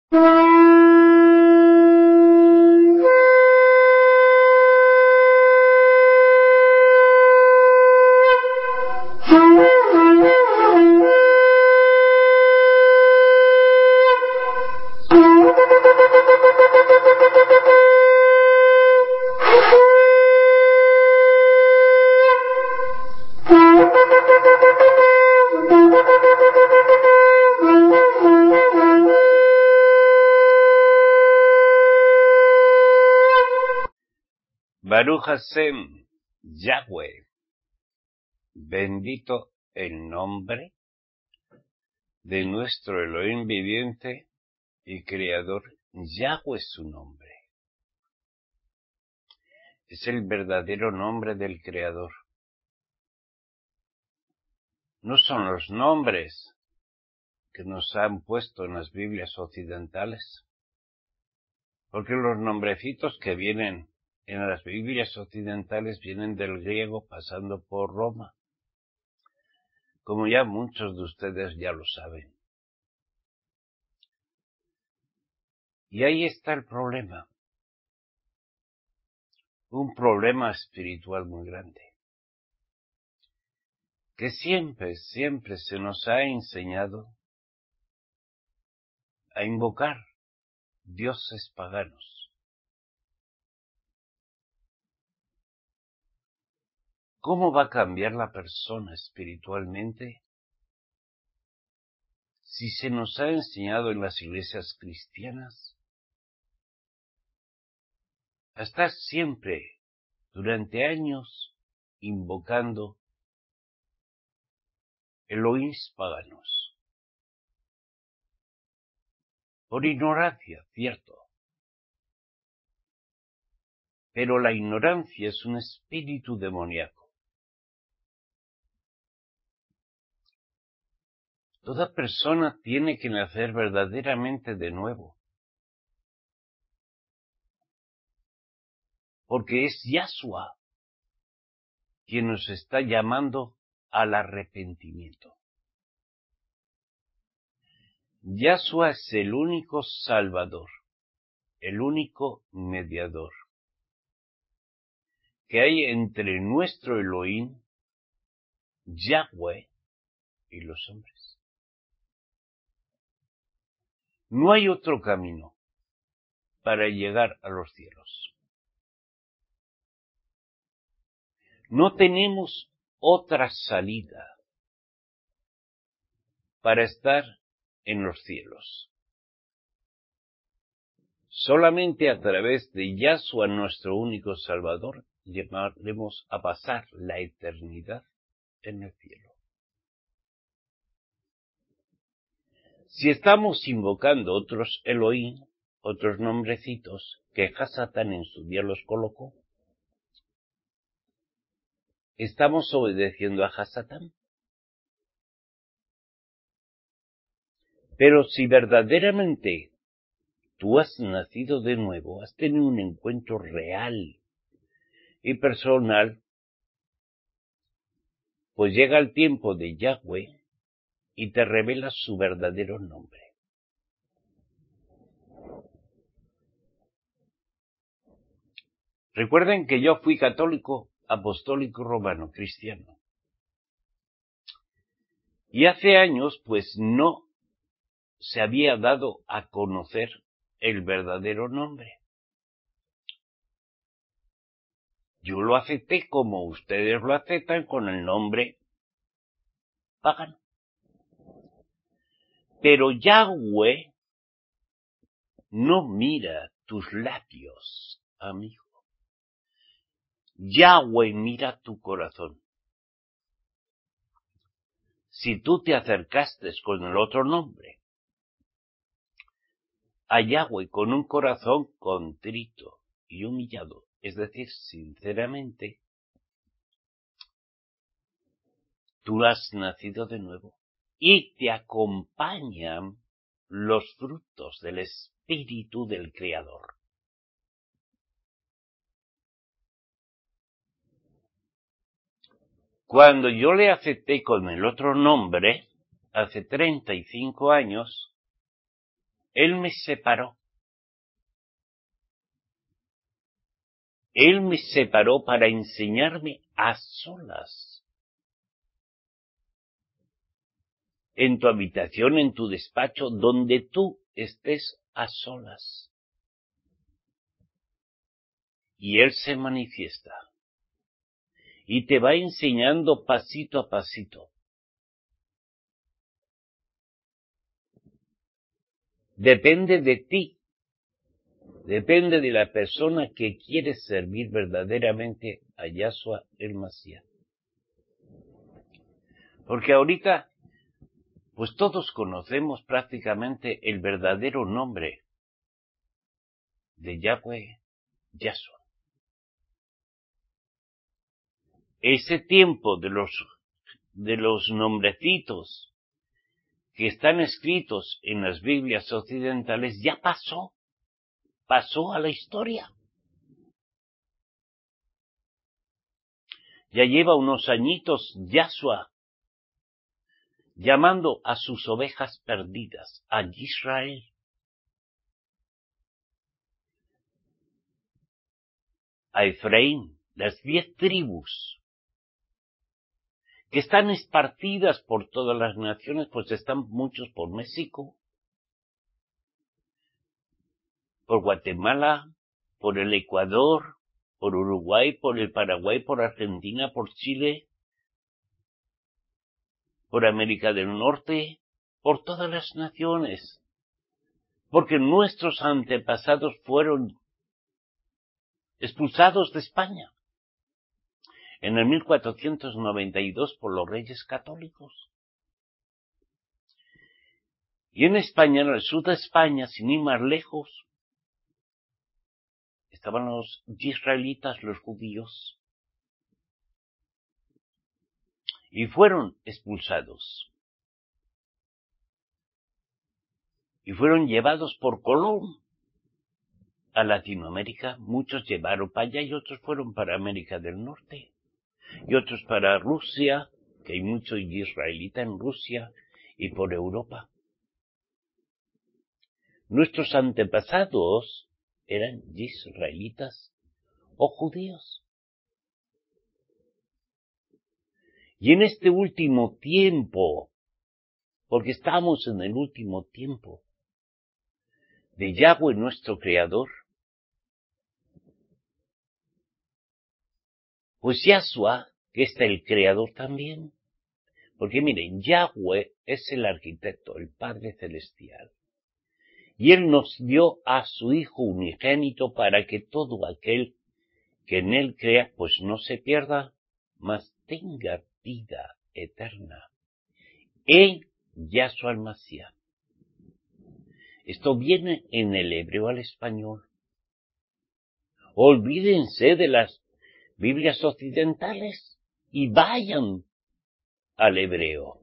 Baruch Hashem, Yahweh, bendito el nombre de nuestro Elohim viviente y creador. Yahweh es su nombre. Es el verdadero nombre del creador. No son los nombres que nos han puesto en las Biblias occidentales, porque los nombrecitos que vienen en las Biblias occidentales vienen del griego pasando por Roma, como ya muchos de ustedes ya lo saben. Y ahí está el problema, un problema espiritual muy grande, que siempre se nos ha enseñado a invocar dioses paganos. ¿Cómo va a cambiar la persona espiritualmente si se nos ha enseñado en las iglesias cristianas a estar siempre, durante años, invocando Elohim paganos? Por ignorancia, cierto. Pero la ignorancia es un espíritu demoníaco. Toda persona tiene que nacer verdaderamente de nuevo, porque es Yahshua quien nos está llamando al arrepentimiento. Yahshua es el único Salvador, el único mediador que hay entre nuestro Elohim, Yahweh, y los hombres. No hay otro camino para llegar a los cielos. No tenemos otra salida para estar en los cielos. Solamente a través de Yahshua, nuestro único Salvador, llegaremos a pasar la eternidad en el cielo. Si estamos invocando otros Elohim, otros nombrecitos que Hasatán en su día los colocó, ¿estamos obedeciendo a Hasatán? Pero si verdaderamente tú has nacido de nuevo, has tenido un encuentro real y personal, pues llega el tiempo de Yahweh y te revela su verdadero nombre. Recuerden que yo fui católico, apostólico romano, cristiano. Y hace años, pues no se había dado a conocer el verdadero nombre. Yo lo acepté como ustedes lo aceptan, con el nombre pagano. Pero Yahweh no mira tus labios, amigo. Yahweh mira tu corazón. Si tú te acercaste con el otro nombre a Yahweh con un corazón contrito y humillado, es decir, sinceramente, tú has nacido de nuevo y te acompañan los frutos del Espíritu del Creador. Cuando yo le acepté con el otro nombre, hace 35 años, Él me separó. Él me separó para enseñarme a solas. En tu habitación, en tu despacho, donde tú estés a solas. Y Él se manifiesta. Y te va enseñando pasito a pasito. Depende de ti. Depende de la persona que quiere servir verdaderamente a Yahshua el Mashiach. Porque ahorita, pues todos conocemos prácticamente el verdadero nombre de Yahweh, Yahshua. Ese tiempo de los nombrecitos que están escritos en las Biblias occidentales ya pasó a la historia. Ya lleva unos añitos Yahshua llamando a sus ovejas perdidas, a Israel. A Efraín, las 10 tribus, que están esparcidas por todas las naciones, pues están muchos por México, por Guatemala, por el Ecuador, por Uruguay, por el Paraguay, por Argentina, por Chile, por América del Norte, por todas las naciones, porque nuestros antepasados fueron expulsados de España en el 1492 por los reyes católicos. Y en España, en el sur de España, sin ir más lejos, estaban los israelitas, los judíos, y fueron expulsados. Y fueron llevados por Colón a Latinoamérica. Muchos llevaron para allá y otros fueron para América del Norte. Y otros para Rusia, que hay mucho israelita en Rusia, y por Europa. Nuestros antepasados eran israelitas o judíos. Y en este último tiempo, porque estamos en el último tiempo de Yahweh nuestro Creador, pues Yahshua, que es el Creador también, porque miren, Yahweh es el arquitecto, el Padre Celestial, y Él nos dio a su Hijo unigénito para que todo aquel que en Él crea, pues no se pierda, mas tenga vida eterna. En Yahshua el Mashiach. Esto viene en el hebreo al español. Olvídense de las Biblias occidentales y vayan al hebreo.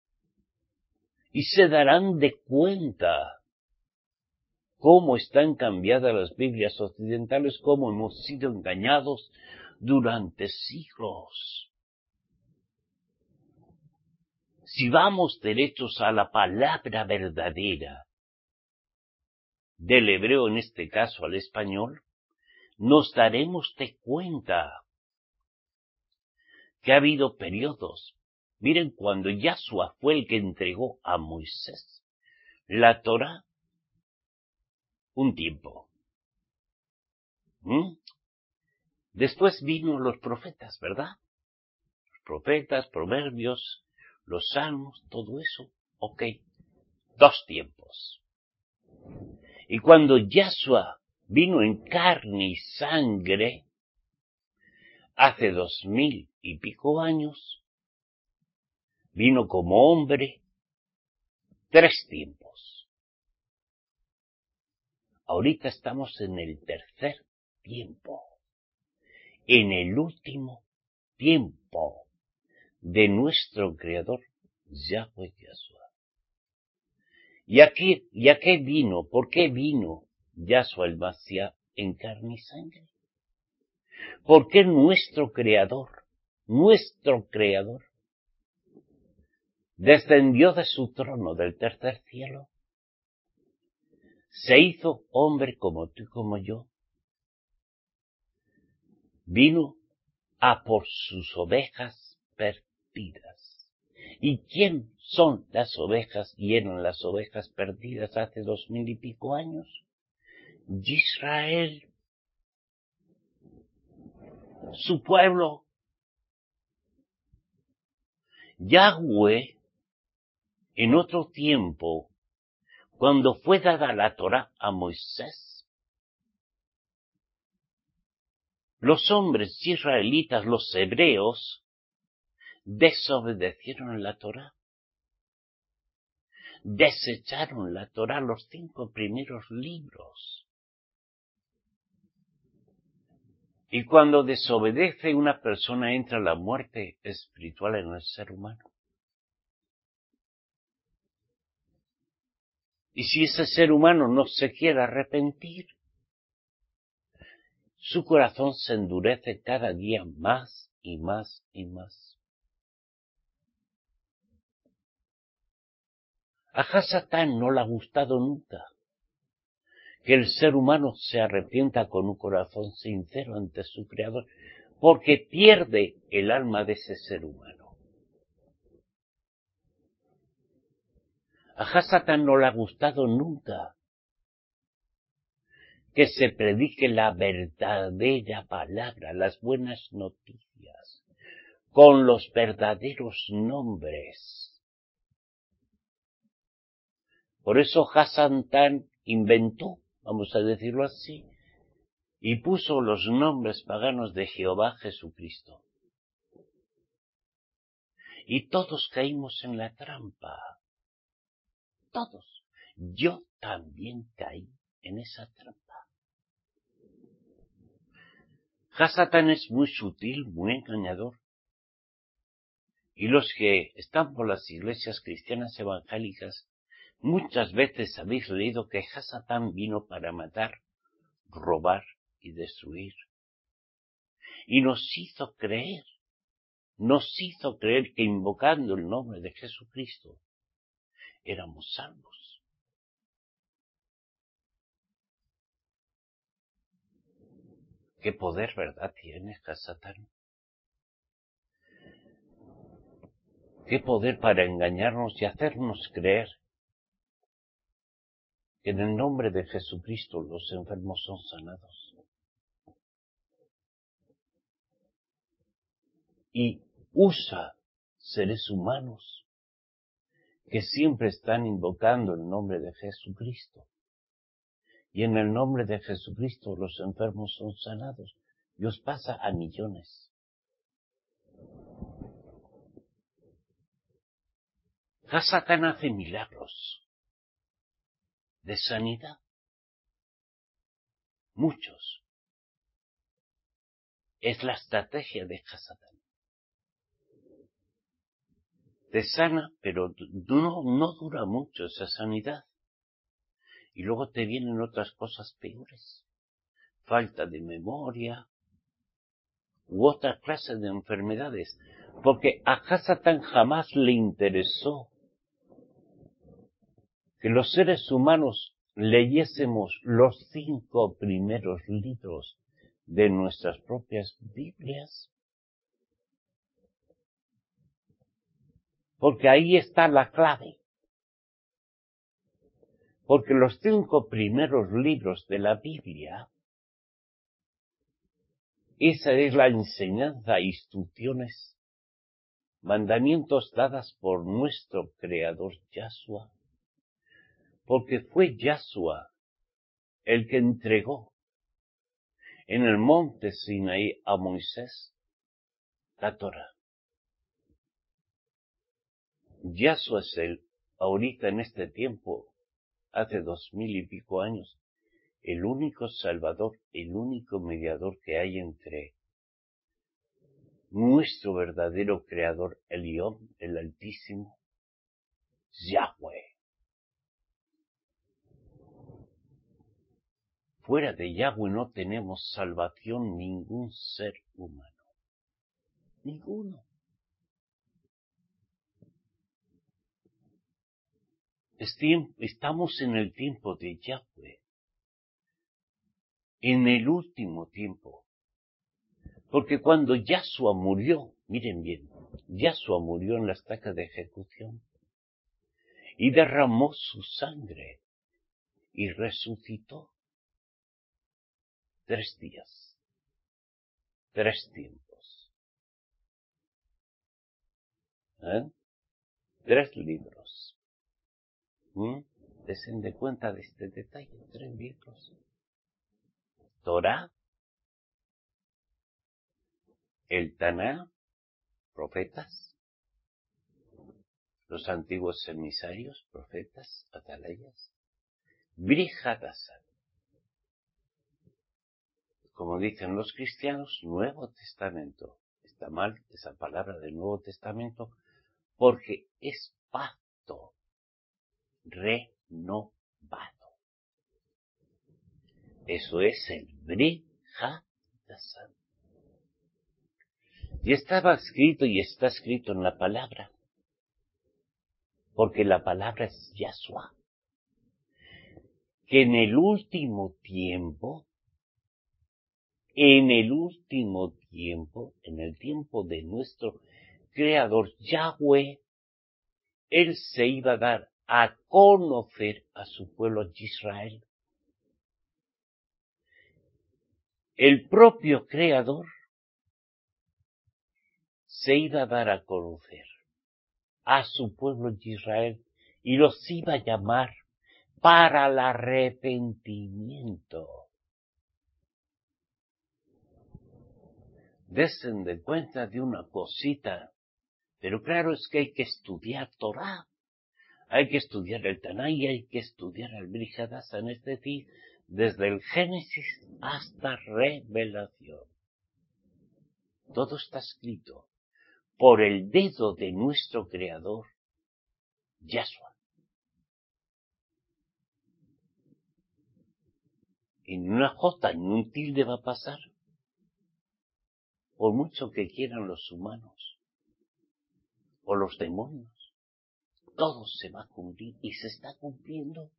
Y se darán de cuenta cómo están cambiadas las Biblias occidentales, cómo hemos sido engañados durante siglos. Si vamos derechos a la palabra verdadera del hebreo, en este caso al español, nos daremos de cuenta que ha habido periodos. Miren, cuando Yahshua fue el que entregó a Moisés la Torá, un tiempo. Después vino los profetas, ¿verdad? Los profetas, proverbios, los salmos, todo eso. Ok, 2 tiempos. Y cuando Yahshua vino en carne y sangre, hace 2000 y pico años, vino como hombre, 3 tiempos. Ahorita estamos en el tercer tiempo, en el último tiempo de nuestro Creador, Yahweh Yahshua. ¿Y a qué vino? ¿Por qué vino Yahshua el Mashiach en carne y sangre? Porque nuestro Creador, descendió de su trono del tercer cielo se hizo hombre como tú y como yo. Vino a por sus ovejas perdidas. ¿Y quién son las ovejas y eran las ovejas perdidas hace 2000 y pico años? Israel, su pueblo. Yahweh, en otro tiempo, cuando fue dada la Torá a Moisés, los hombres israelitas, los hebreos, desobedecieron la Torá. Desecharon la Torá, los 5 primeros libros. Y cuando desobedece una persona entra la muerte espiritual en el ser humano. Y si ese ser humano no se quiere arrepentir, su corazón se endurece cada día más y más y más. A Hasatán no le ha gustado nunca que el ser humano se arrepienta con un corazón sincero ante su Creador, porque pierde el alma de ese ser humano. A Hasatán no le ha gustado nunca que se predique la verdadera palabra, las buenas noticias, con los verdaderos nombres. Por eso Hasatán inventó, vamos a decirlo así, y puso los nombres paganos de Jehová Jesucristo. Y todos caímos en la trampa. Todos. Yo también caí en esa trampa. Hasatán es muy sutil, muy engañador. Y los que están por las iglesias cristianas evangélicas, muchas veces habéis leído que Hasatán vino para matar, robar y destruir. Y nos hizo creer que invocando el nombre de Jesucristo éramos salvos. ¿Qué poder, verdad, tiene Hasatán? ¿Qué poder para engañarnos y hacernos creer que en el nombre de Jesucristo los enfermos son sanados? Y usa seres humanos que siempre están invocando el nombre de Jesucristo. Y en el nombre de Jesucristo los enfermos son sanados. Y os pasa a millones. Hasatán hace milagros de sanidad. Muchos. Es la estrategia de Hasatán. Te sana, pero no dura mucho esa sanidad. Y luego te vienen otras cosas peores. Falta de memoria u otra clase de enfermedades. Porque a Hasatán jamás le interesó que los seres humanos leyésemos los 5 primeros libros de nuestras propias Biblias. Porque ahí está la clave. Porque los 5 primeros libros de la Biblia, esa es la enseñanza, instrucciones, mandamientos dadas por nuestro Creador Yahshua. Porque fue Yahshua el que entregó en el monte Sinaí a Moisés la Torá. Yahshua es ahorita en este tiempo, hace 2000 y pico años, el único Salvador, el único mediador que hay entre nuestro verdadero Creador, Elión, el Altísimo, Yahweh. Fuera de Yahweh no tenemos salvación ningún ser humano. Ninguno. Estamos en el tiempo de Yahweh, en el último tiempo. Porque cuando Yahshua murió, miren bien, Yahshua murió en la estaca de ejecución y derramó su sangre y resucitó 3 días, 3 tiempos, 3 libros. Desen de cuenta de este detalle, 3 libros. Torá, el Taná, profetas, los antiguos emisarios, profetas, atalayas, Brit Hadashah, como dicen los cristianos, Nuevo Testamento. Está mal esa palabra de Nuevo Testamento porque es pacto renovado. Eso es el Brit Hadashah. Y estaba escrito y está escrito en la palabra, porque la palabra es Yahshua, que en el último tiempo, en el tiempo de nuestro Creador Yahweh, Él se iba a dar a conocer a su pueblo Israel. El propio Creador se iba a dar a conocer a su pueblo Israel y los iba a llamar para el arrepentimiento. Desen de cuenta de una cosita, pero claro es que hay que estudiar Torá, hay que estudiar el Taná y hay que estudiar el Brit Hadashah, es decir, desde el Génesis hasta Revelación. Todo está escrito por el dedo de nuestro Creador, Yahshua. Y ni una jota ni un tilde va a pasar, por mucho que quieran los humanos o los demonios. Todo se va a cumplir y se está cumpliendo.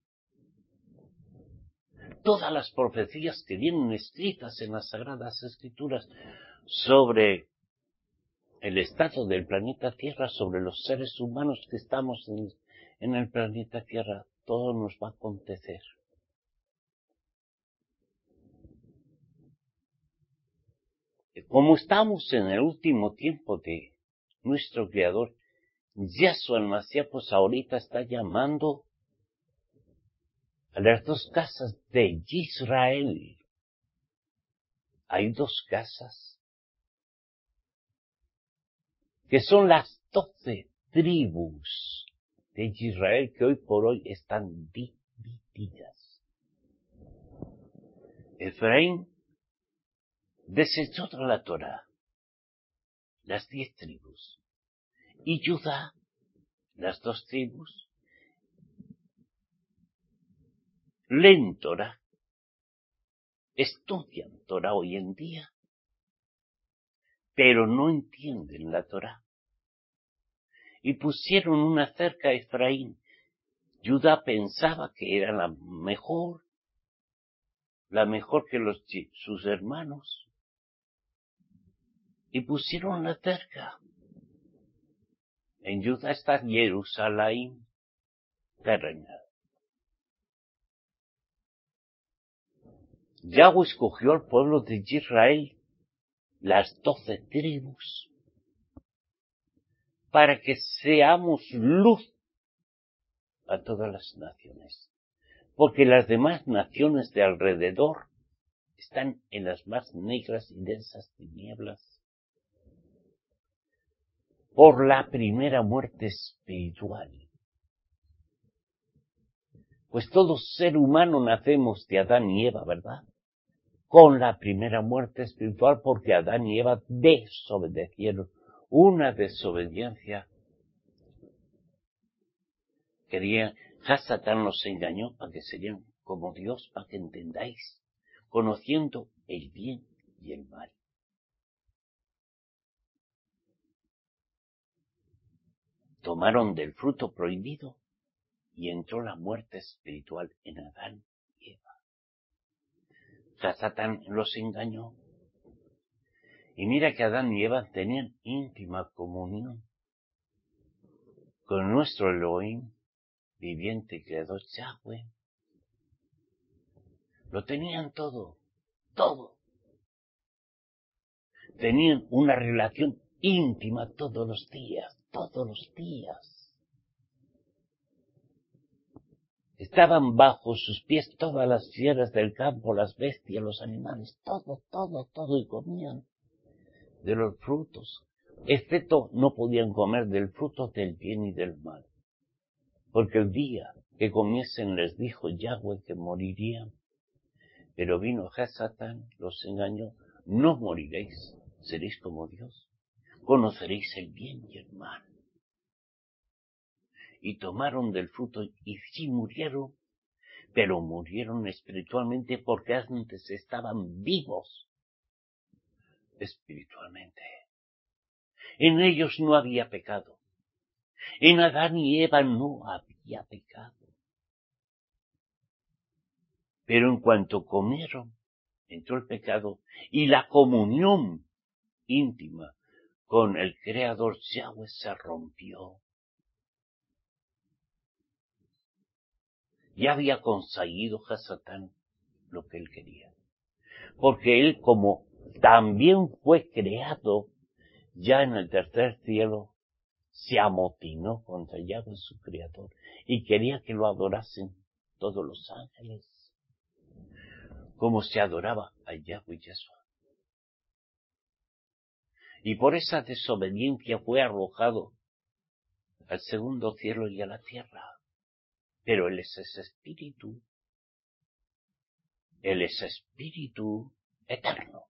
Todas las profecías que vienen escritas en las Sagradas Escrituras sobre el estado del planeta Tierra, sobre los seres humanos que estamos en el planeta Tierra, todo nos va a acontecer. Como estamos en el último tiempo de nuestro Creador, Yahshua el Mashiach, pues ahorita está llamando a las 2 casas de Israel. Hay 2 casas que son las 12 tribus de Israel que hoy por hoy están divididas. Efraín desechó de la Torá, las 10 tribus, y Judá, las 2 tribus, leen Torá, estudian Torá hoy en día, pero no entienden la Torá. Y pusieron una cerca a Efraín. Judá pensaba que era la mejor que sus hermanos. Y pusieron la cerca. En Judá está Jerusalén terrenal. Yahweh escogió al pueblo de Israel, las 12 tribus, para que seamos luz a todas las naciones. Porque las demás naciones de alrededor están en las más negras y densas tinieblas. Por la primera muerte espiritual. Pues todo ser humano nacemos de Adán y Eva, ¿verdad? Con la primera muerte espiritual, porque Adán y Eva desobedecieron. Una desobediencia. Satán nos engañó para que serían como Dios, para que entendáis, conociendo el bien y el mal. Tomaron del fruto prohibido y entró la muerte espiritual en Adán y Eva. Satán los engañó. Y mira que Adán y Eva tenían íntima comunión con nuestro Elohim, viviente y creador Yahweh. Lo tenían todo, todo. Tenían una relación íntima todos los días, todos los días. Estaban bajo sus pies todas las fieras del campo, las bestias, los animales, todo, todo, todo, y comían de los frutos, excepto no podían comer del fruto del bien y del mal, porque el día que comiesen les dijo Yahweh que morirían. Pero vino Satán, los engañó, no moriréis, seréis como Dios, conoceréis el bien y el mal. Y tomaron del fruto y sí murieron, pero murieron espiritualmente porque antes estaban vivos espiritualmente. En ellos no había pecado. En Adán y Eva no había pecado. Pero en cuanto comieron, entró el pecado y la comunión íntima con el Creador Yahweh se rompió. Ya había conseguido Satán lo que él quería. Porque él, como también fue creado ya en el tercer cielo, se amotinó contra Yahweh su Creador y quería que lo adorasen todos los ángeles, como se adoraba a Yahweh Yeshua. Y por esa desobediencia fue arrojado al segundo cielo y a la tierra. Pero él es ese espíritu. Él es espíritu eterno.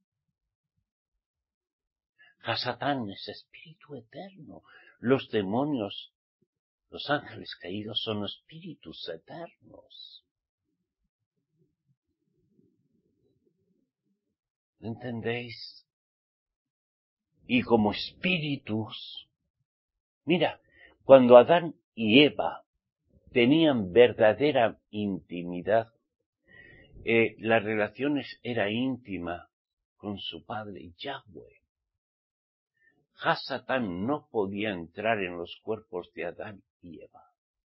Satán es espíritu eterno. Los demonios, los ángeles caídos son espíritus eternos. ¿Entendéis? Y como espíritus, mira, cuando Adán y Eva tenían verdadera intimidad, la relación era íntima con su padre Yahweh. Satán no podía entrar en los cuerpos de Adán y Eva.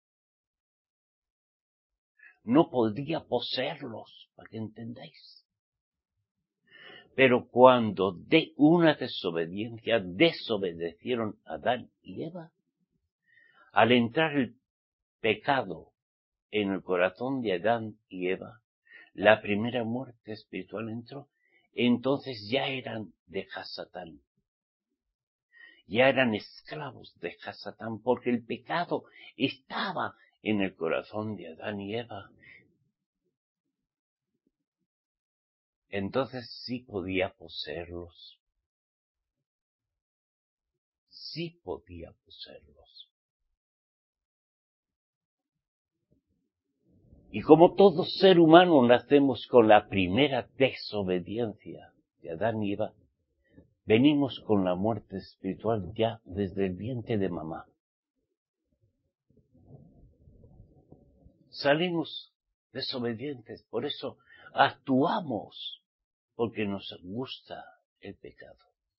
No podía poseerlos, para que entendáis. Pero cuando de una desobediencia desobedecieron a Adán y Eva, al entrar el pecado en el corazón de Adán y Eva, la primera muerte espiritual entró, entonces ya eran de Satán. Ya eran esclavos de Satán, porque el pecado estaba en el corazón de Adán y Eva. Entonces sí podía poseerlos. Sí podía poseerlos. Y como todo ser humano nacemos con la primera desobediencia de Adán y Eva, venimos con la muerte espiritual ya desde el vientre de mamá. Salimos desobedientes, por eso actuamos, porque nos gusta el pecado.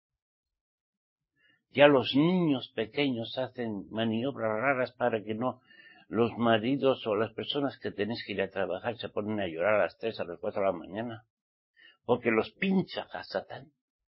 Ya los niños pequeños hacen maniobras raras para que no los maridos o las personas que tenéis que ir a trabajar se ponen a llorar a las 3, a las 4 de la mañana, porque los pincha Satán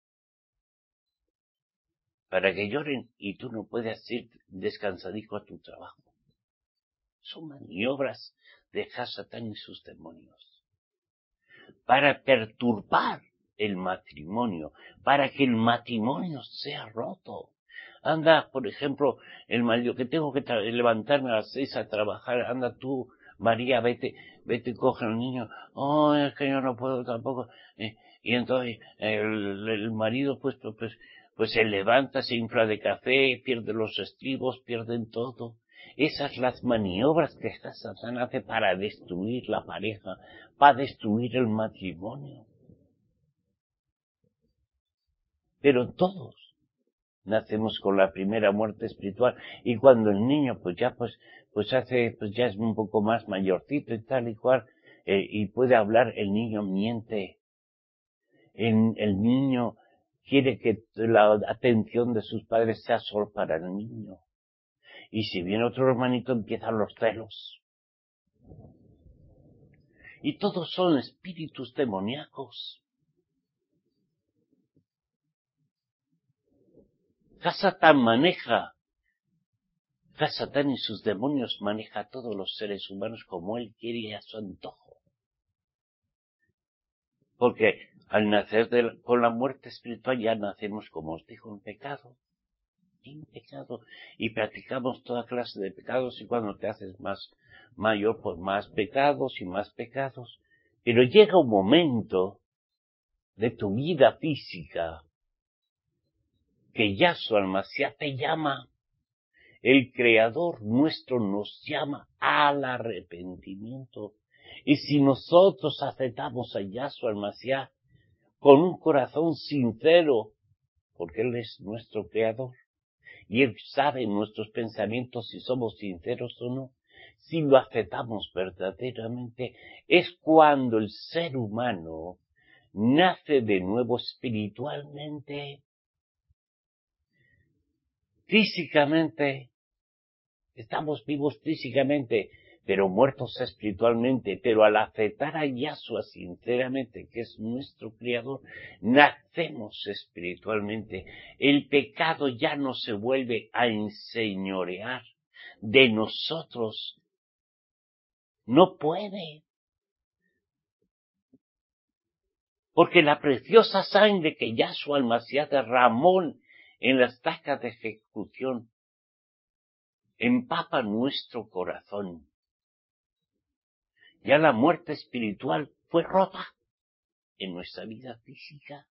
para que lloren y tú no puedas ir descansadico a tu trabajo. Son maniobras de Satán y sus demonios para perturbar el matrimonio, para que el matrimonio sea roto. Anda, por ejemplo, el marido que tengo que levantarme a las 6 a trabajar, anda tú, María, vete, coge al niño. Oh, es que yo no puedo tampoco. Y entonces el marido pues se levanta, se infla de café, pierde los estribos, pierden todo. Esas las maniobras que Satán hace para destruir la pareja, para destruir el matrimonio. Pero todos nacemos con la primera muerte espiritual y cuando el niño pues pues ya es un poco más mayorcito y tal y cual, y puede hablar, el niño miente. El niño quiere que la atención de sus padres sea solo para el niño. Y si viene otro hermanito empiezan los celos. Y todos son espíritus demoníacos. Satán y sus demonios maneja a todos los seres humanos como él quiere y a su antojo. Porque al nacer con la muerte espiritual ya nacemos, como os digo, en pecado. Y practicamos toda clase de pecados, y cuando te haces más mayor, pues más pecados y más pecados. Pero llega un momento de tu vida física que Yahshua Almashiach te llama. El Creador nuestro nos llama al arrepentimiento. Y si nosotros aceptamos a Yahshua Almashiach con un corazón sincero, porque Él es nuestro Creador, y Él sabe nuestros pensamientos si somos sinceros o no, si lo aceptamos verdaderamente, es cuando el ser humano nace de nuevo espiritualmente, físicamente. Estamos vivos físicamente, pero muertos espiritualmente. Pero al aceptar a Yahshua sinceramente, que es nuestro Creador, nacemos espiritualmente. El pecado ya no se vuelve a enseñorear de nosotros. No puede. Porque la preciosa sangre que Yahshua Almashiach derramó en las estacas de ejecución empapa nuestro corazón. Ya la muerte espiritual fue rota en nuestra vida física.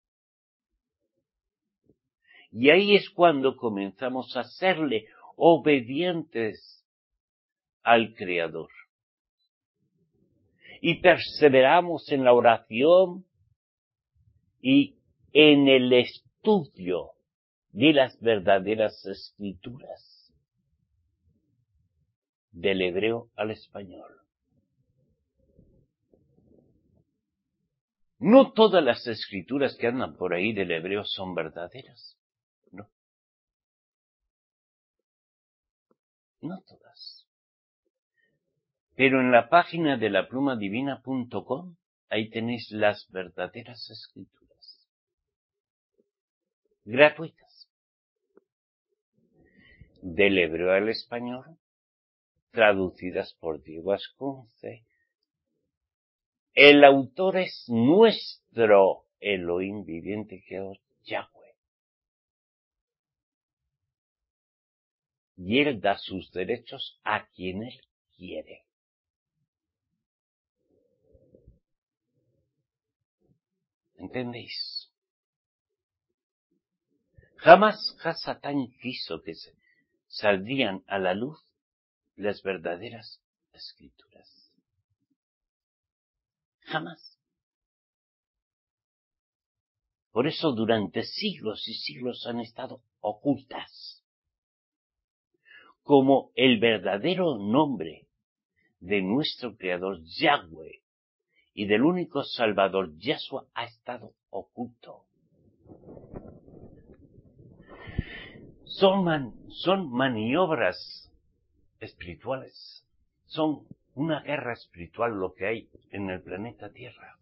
Y ahí es cuando comenzamos a serle obedientes al Creador. Y perseveramos en la oración y en el estudio de las verdaderas escrituras, del hebreo al español. No todas las escrituras que andan por ahí del hebreo son verdaderas. No. No todas. Pero en la página de laplumadivina.com, ahí tenéis las verdaderas escrituras. Gratuitas. Del hebreo al español, traducidas por Diego Ascunce. El autor es nuestro Elohim viviente, que es Yahweh. Y Él da sus derechos a quien Él quiere. ¿Entendéis? Jamás Satán quiso que saldrían a la luz las verdaderas escrituras. Jamás. Por eso durante siglos y siglos han estado ocultas. Como el verdadero nombre de nuestro Creador Yahweh y del único Salvador Yahshua ha estado oculto. Son maniobras espirituales. Son una guerra espiritual lo que hay en el planeta Tierra.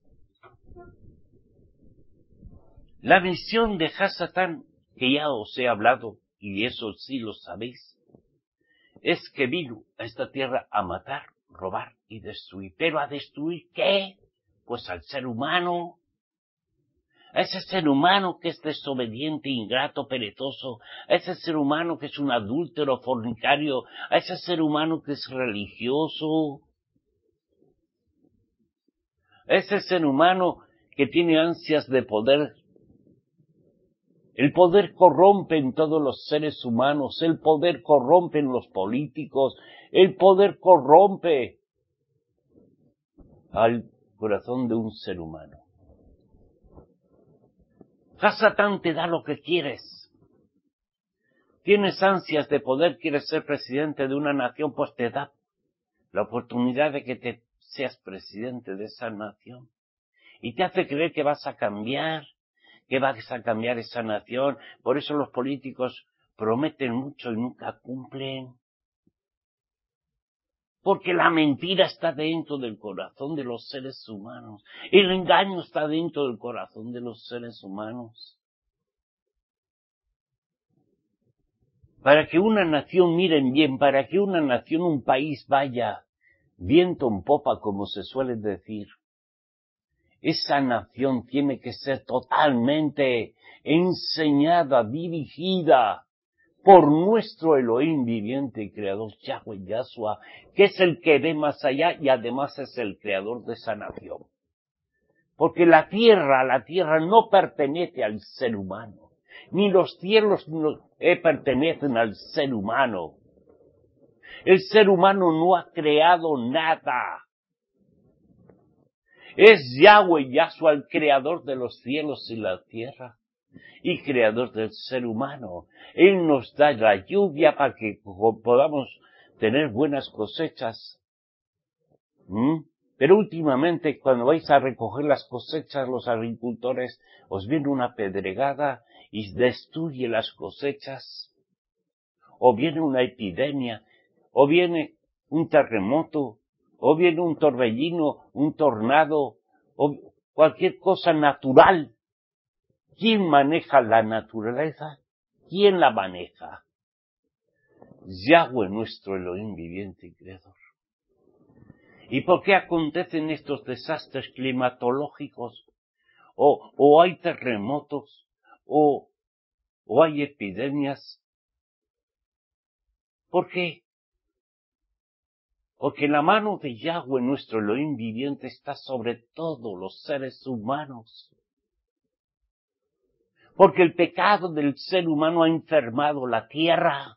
La misión de Hasatán, que ya os he hablado, y eso sí lo sabéis, es que vino a esta tierra a matar, robar y destruir. ¿Pero a destruir qué? Pues al ser humano. A ese ser humano que es desobediente, ingrato, perezoso, a ese ser humano que es un adúltero, fornicario, a ese ser humano que es religioso, a ese ser humano que tiene ansias de poder. El poder corrompe en todos los seres humanos, el poder corrompe en los políticos, el poder corrompe al corazón de un ser humano. Hasatán te da lo que quieres. Tienes ansias de poder, quieres ser presidente de una nación, pues te da la oportunidad de que te seas presidente de esa nación. Y te hace creer que vas a cambiar esa nación. Por eso los políticos prometen mucho y nunca cumplen. Porque la mentira está dentro del corazón de los seres humanos. El engaño está dentro del corazón de los seres humanos. Para que una nación, miren bien, para que una nación, un país vaya viento en popa, como se suele decir, esa nación tiene que ser totalmente enseñada, dirigida por nuestro Elohim viviente y creador, Yahweh Yahshua, que es el que ve más allá y además es el creador de esa nación. Porque la tierra no pertenece al ser humano, ni los cielos pertenecen al ser humano. El ser humano no ha creado nada. Es Yahweh Yahshua el creador de los cielos y la tierra y creador del ser humano. Él nos da la lluvia para que podamos tener buenas cosechas. Pero últimamente, cuando vais a recoger las cosechas, los agricultores, os viene una pedregada y destruye las cosechas. O viene una epidemia, o viene un terremoto, o viene un torbellino, un tornado, o cualquier cosa natural. ¿Quién maneja la naturaleza? ¿Quién la maneja? Yahweh, nuestro Elohim viviente y creador. ¿Y por qué acontecen estos desastres climatológicos? O hay terremotos, o hay epidemias. ¿Por qué? Porque la mano de Yahweh, nuestro Elohim viviente, está sobre todos los seres humanos. Porque el pecado del ser humano ha enfermado la tierra.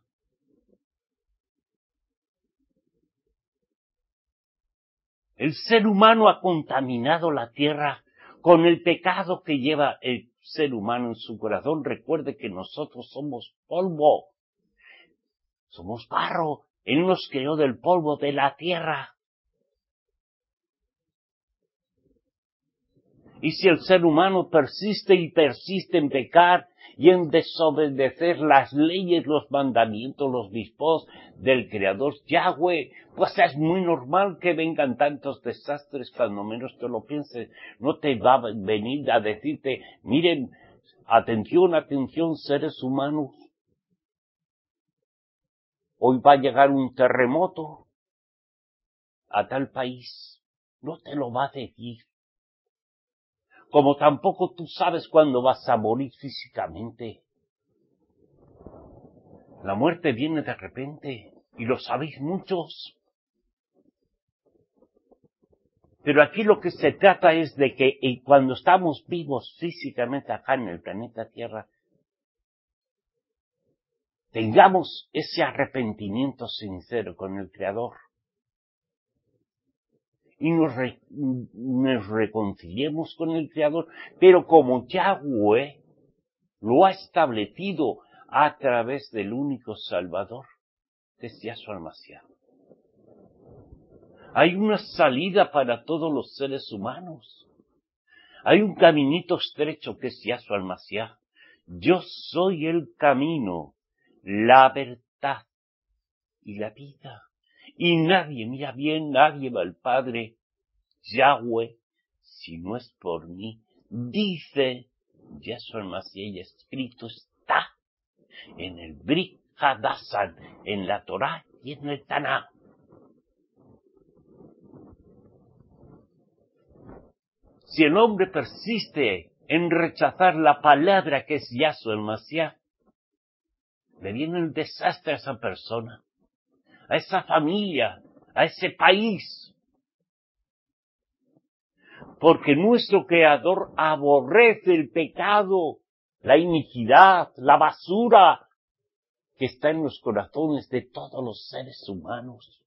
El ser humano ha contaminado la tierra con el pecado que lleva el ser humano en su corazón. Recuerde que nosotros somos polvo. Somos barro. Él nos creó del polvo de la tierra. Y si el ser humano persiste y persiste en pecar y en desobedecer las leyes, los mandamientos, los dispos del Creador Yahweh, pues es muy normal que vengan tantos desastres cuando menos te lo pienses. No te va a venir a decirte, miren, atención, atención, seres humanos. Hoy va a llegar un terremoto a tal país. No te lo va a decir. Como tampoco tú sabes cuándo vas a morir físicamente. La muerte viene de repente, y lo sabéis muchos. Pero aquí lo que se trata es de que cuando estamos vivos físicamente acá en el planeta Tierra, tengamos ese arrepentimiento sincero con el Creador. Y nos reconciliemos con el Creador, pero como Yahweh lo ha establecido a través del único Salvador, que es Yahshua Mashiach. Hay una salida para todos los seres humanos. Hay un caminito estrecho que es Yahshua Mashiach. Yo soy el camino, la verdad y la vida. Y nadie, mira bien, nadie va al Padre, Yahweh, si no es por mí. Dice Yahshua Mashiach, y escrito está en el Brit Hadassan, en la Torá y en el Tanaj. Si el hombre persiste en rechazar la palabra que es Yahshua el Mashiach, le viene el desastre a esa persona, a esa familia, a ese país. Porque nuestro Creador aborrece el pecado, la iniquidad, la basura que está en los corazones de todos los seres humanos.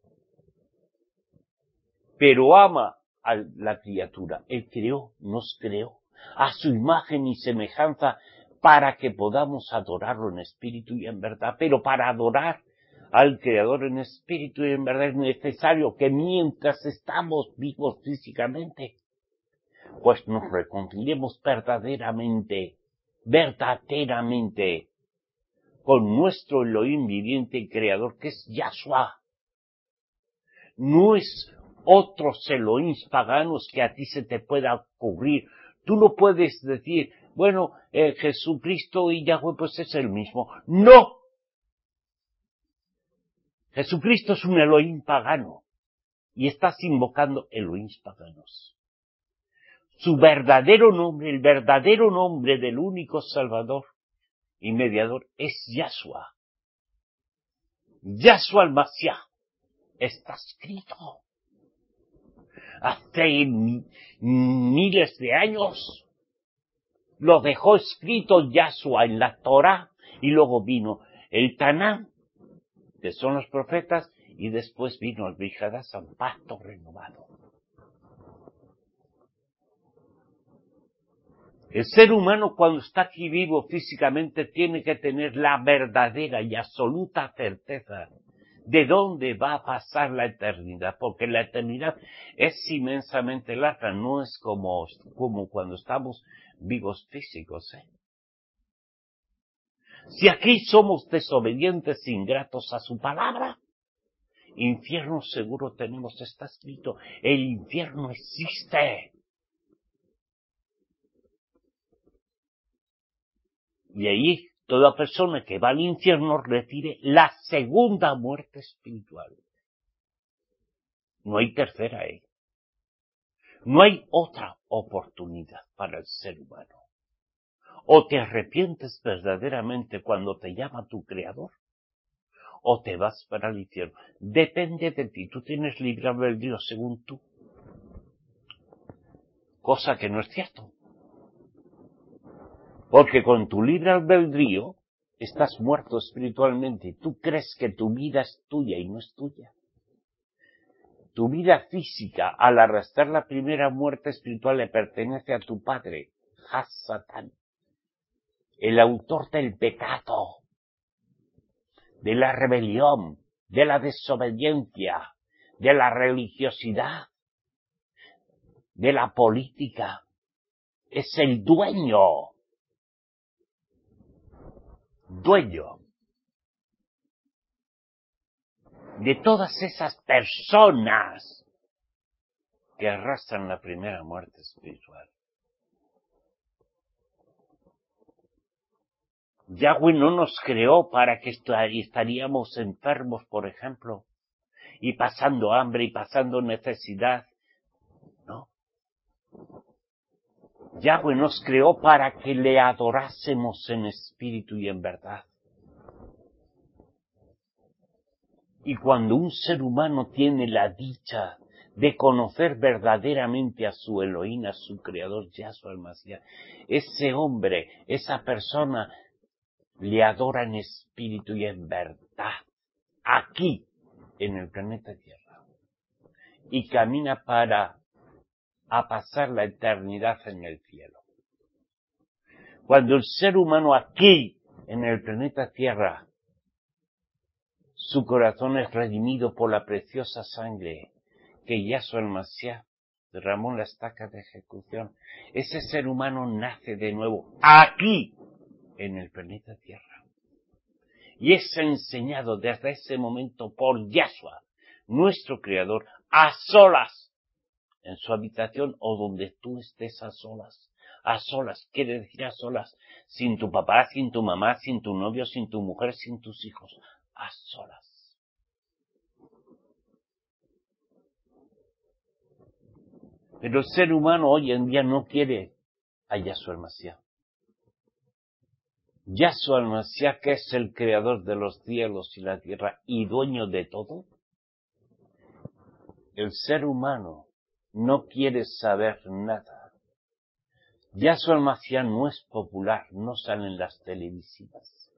Pero ama a la criatura. Él creó, nos creó, a su imagen y semejanza, para que podamos adorarlo en espíritu y en verdad. Pero para adorar al Creador en espíritu y en verdad es necesario que mientras estamos vivos físicamente, pues nos reconciliemos verdaderamente con nuestro Elohim viviente y creador, que es Yahshua. No es otros Elohim paganos que a ti se te pueda ocurrir. Tú no puedes decir, bueno, Jesucristo y Yahweh pues es el mismo. ¡No! Jesucristo es un Elohim pagano y estás invocando Elohim paganos. Su verdadero nombre, el verdadero nombre del único Salvador y mediador es Yahshua. Yahshua el Mashiach. Está escrito. Hace miles de años lo dejó escrito Yahshua en la Torah y luego vino el Tanán, que son los profetas, y después vino el Brihadas, un pacto renovado. El ser humano cuando está aquí vivo físicamente tiene que tener la verdadera y absoluta certeza de dónde va a pasar la eternidad, porque la eternidad es inmensamente larga, no es como cuando estamos vivos físicos. Si aquí somos desobedientes, ingratos a su palabra, infierno seguro tenemos, está escrito, el infierno existe. Y ahí toda persona que va al infierno recibe la segunda muerte espiritual. No hay tercera, No hay otra oportunidad para el ser humano. O te arrepientes verdaderamente cuando te llama tu Creador, o te vas para el infierno. Depende de ti. Tú tienes libre albedrío según tú. Cosa que no es cierto. Porque con tu libre albedrío estás muerto espiritualmente. Tú crees que tu vida es tuya y no es tuya. Tu vida física, al arrastrar la primera muerte espiritual, le pertenece a tu padre, Hasatán, el autor del pecado, de la rebelión, de la desobediencia, de la religiosidad, de la política. Es el dueño de todas esas personas que arrastran la primera muerte espiritual. Yahweh no nos creó para que estaríamos enfermos, por ejemplo, y pasando hambre y pasando necesidad. No. Yahweh nos creó para que le adorásemos en espíritu y en verdad. Y cuando un ser humano tiene la dicha de conocer verdaderamente a su Elohim, a su Creador, Yahshua el Mashiach, ese hombre, esa persona, le adora en espíritu y en verdad, aquí, en el planeta Tierra, y camina a pasar la eternidad en el cielo. Cuando el ser humano aquí, en el planeta Tierra, su corazón es redimido por la preciosa sangre que Yahshua el Mashiach derramó en la estaca de ejecución, ese ser humano nace de nuevo aquí, en el planeta Tierra. Y es enseñado desde ese momento por Yahshua, nuestro Creador, a solas, en su habitación o donde tú estés a solas. A solas, quiere decir a solas, sin tu papá, sin tu mamá, sin tu novio, sin tu mujer, sin tus hijos, a solas. Pero el ser humano hoy en día no quiere a Yahshua el Mashiach. Yahshua el Mashiach, que es el creador de los cielos y la tierra y dueño de todo, el ser humano no quiere saber nada. Yahshua el Mashiach no es popular, no sale en las televisivas.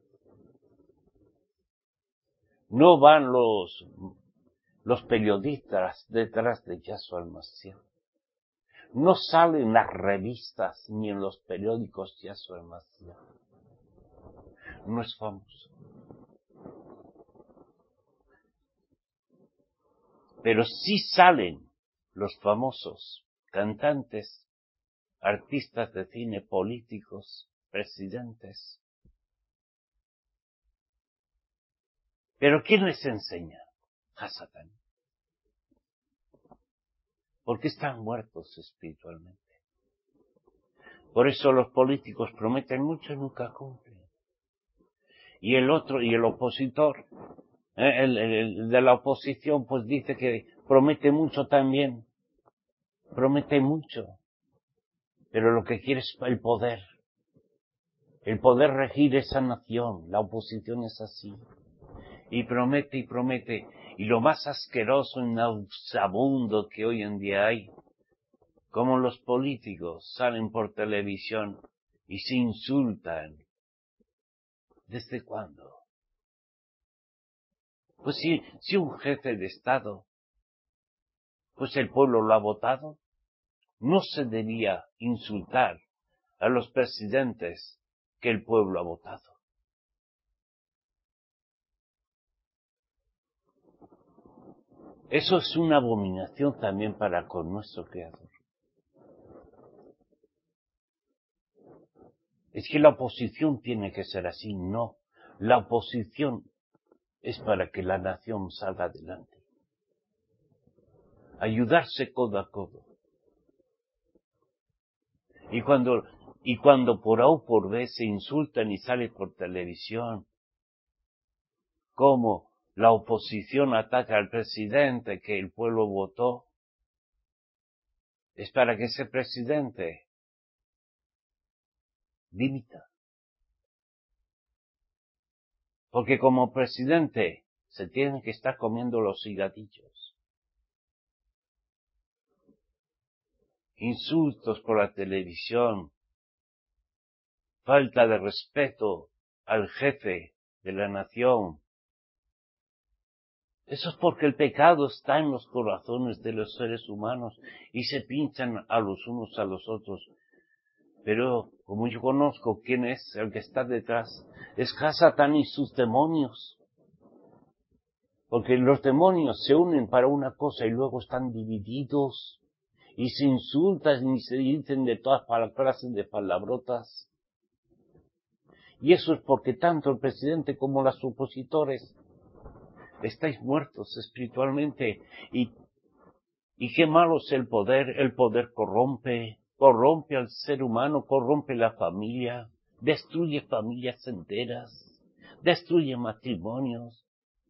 No van los periodistas detrás de Yahshua el Mashiach. No sale en las revistas ni en los periódicos Yahshua el Mashiach. no es famoso. Pero sí salen los famosos cantantes, artistas de cine, políticos, presidentes. ¿Pero quién les enseña? Hasatán. Porque están muertos espiritualmente. Por eso los políticos prometen mucho y nunca cumplen. Y el opositor, el de la oposición, pues dice que promete mucho también. Promete mucho. Pero lo que quiere es el poder regir esa nación. La oposición es así. Y promete. Y lo más asqueroso y nauseabundo que hoy en día hay, como los políticos salen por televisión y se insultan. ¿Desde cuándo? Pues si un jefe de Estado, pues el pueblo lo ha votado, no se debía insultar a los presidentes que el pueblo ha votado. Eso es una abominación también para con nuestro Creador. Es que la oposición tiene que ser así, no. La oposición es para que la nación salga adelante. Ayudarse codo a codo. Y cuando por A o por B se insultan y sale por televisión, como la oposición ataca al presidente que el pueblo votó, es para que ese presidente dimita. Porque como presidente se tiene que estar comiendo los higadillos. Insultos por la televisión, falta de respeto al jefe de la nación. Eso es porque el pecado está en los corazones de los seres humanos y se pinchan a los unos a los otros. Pero como yo conozco quién es el que está detrás, es Hasatán y sus demonios. Porque los demonios se unen para una cosa y luego están divididos y se insultan y se dicen de todas clases de palabrotas. Y eso es porque tanto el presidente como los opositores estáis muertos espiritualmente y qué malo es el poder corrompe al ser humano, corrompe la familia, destruye familias enteras, destruye matrimonios.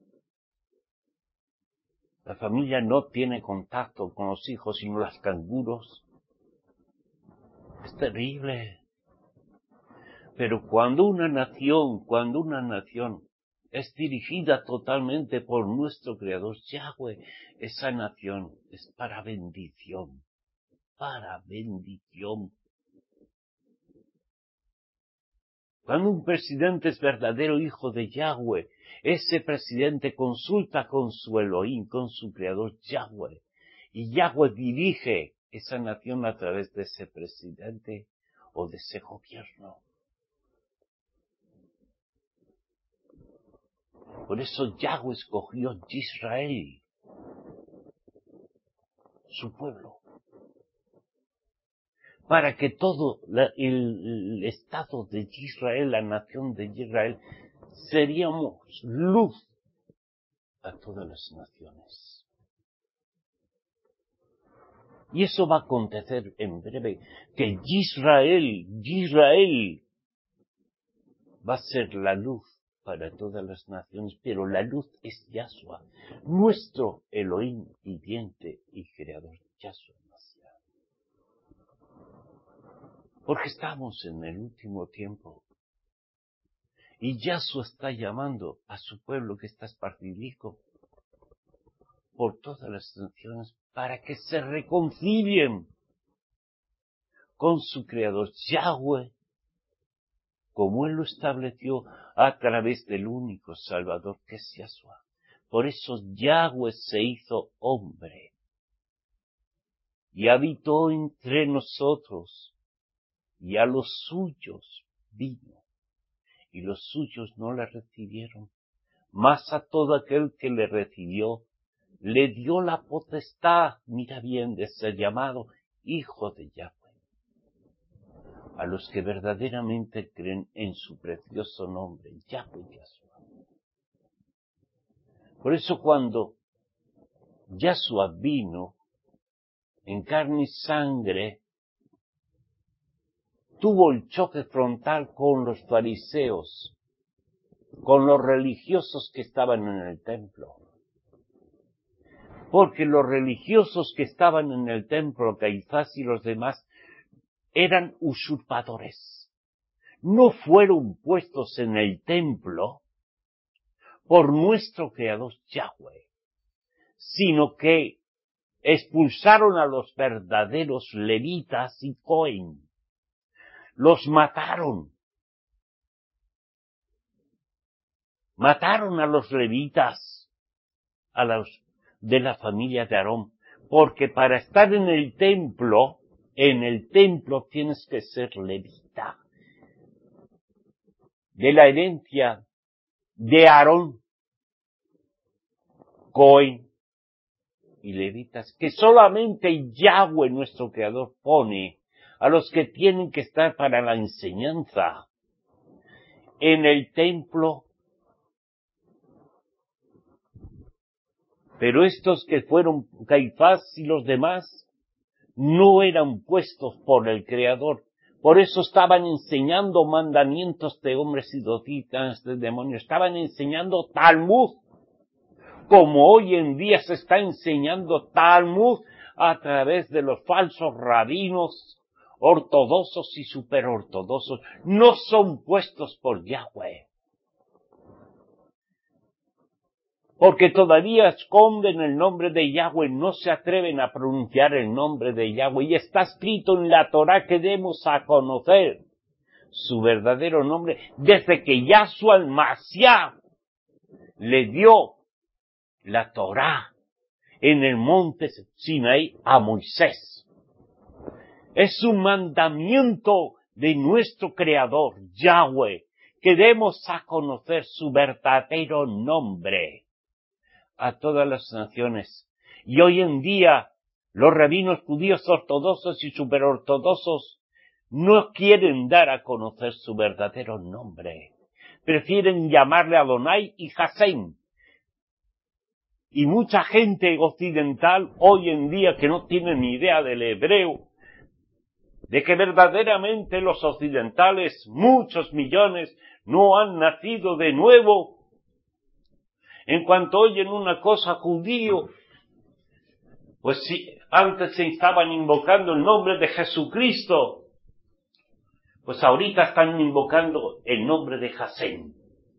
La familia no tiene contacto con los hijos sino los canguros. Es terrible. Pero cuando una nación es dirigida totalmente por nuestro Creador Yahweh, esa nación es para bendición. Para bendición. Cuando un presidente es verdadero hijo de Yahweh, ese presidente consulta con su Elohim, con su Creador Yahweh, y Yahweh dirige esa nación a través de ese presidente o de ese gobierno. Por eso Yahweh escogió a Israel, su pueblo, para que todo el estado de Israel, la nación de Israel, seríamos luz a todas las naciones. Y eso va a acontecer en breve, que Israel va a ser la luz para todas las naciones, pero la luz es Yahshua, nuestro Elohim viviente y creador, Yahshua Mashiach. Porque estamos en el último tiempo. Y Yahshua está llamando a su pueblo que está esparcido por todas las naciones para que se reconcilien con su creador Yahweh, como Él lo estableció a través del único Salvador que es Yahshua. Por eso Yahweh se hizo hombre y habitó entre nosotros y a los suyos vino. y los suyos no le recibieron. Mas a todo aquel que le recibió, le dio la potestad, mira bien, de ser llamado hijo de Yahweh. A los que verdaderamente creen en su precioso nombre, Yahweh Yahshua. Por eso cuando Yahshua vino en carne y sangre, tuvo el choque frontal con los fariseos, con los religiosos que estaban en el templo. Porque los religiosos que estaban en el templo, Caifás y los demás, eran usurpadores. No fueron puestos en el templo por nuestro Creador Yahweh, sino que expulsaron a los verdaderos levitas y Cohen. Los mataron. Mataron a los levitas, a los de la familia de Aarón, porque para estar en el templo tienes que ser levita, de la herencia de Aarón, Cohen y levitas, que solamente Yahweh, nuestro Creador, pone a los que tienen que estar para la enseñanza en el templo. Pero estos que fueron Caifás y los demás no eran puestos por el Creador. Por eso estaban enseñando mandamientos de hombres y doctrinas de demonios. Estaban enseñando Talmud, como hoy en día se está enseñando Talmud a través de los falsos rabinos ortodoxos y superortodoxos. No son puestos por Yahweh, porque todavía esconden el nombre de Yahweh, no se atreven a pronunciar el nombre de Yahweh, y está escrito en la Torá que demos a conocer su verdadero nombre, desde que Yahshua el Mashiach le dio la Torá en el monte Sinaí a Moisés. Es un mandamiento de nuestro Creador, Yahweh, que demos a conocer su verdadero nombre a todas las naciones. Y hoy en día los rabinos judíos ortodoxos y superortodoxos no quieren dar a conocer su verdadero nombre. Prefieren llamarle Adonai y Hashem. Y mucha gente occidental hoy en día que no tiene ni idea del hebreo, de que verdaderamente los occidentales, muchos millones, no han nacido de nuevo. En cuanto oyen una cosa judío, pues si antes se estaban invocando el nombre de Jesucristo, pues ahorita están invocando el nombre de Hashem.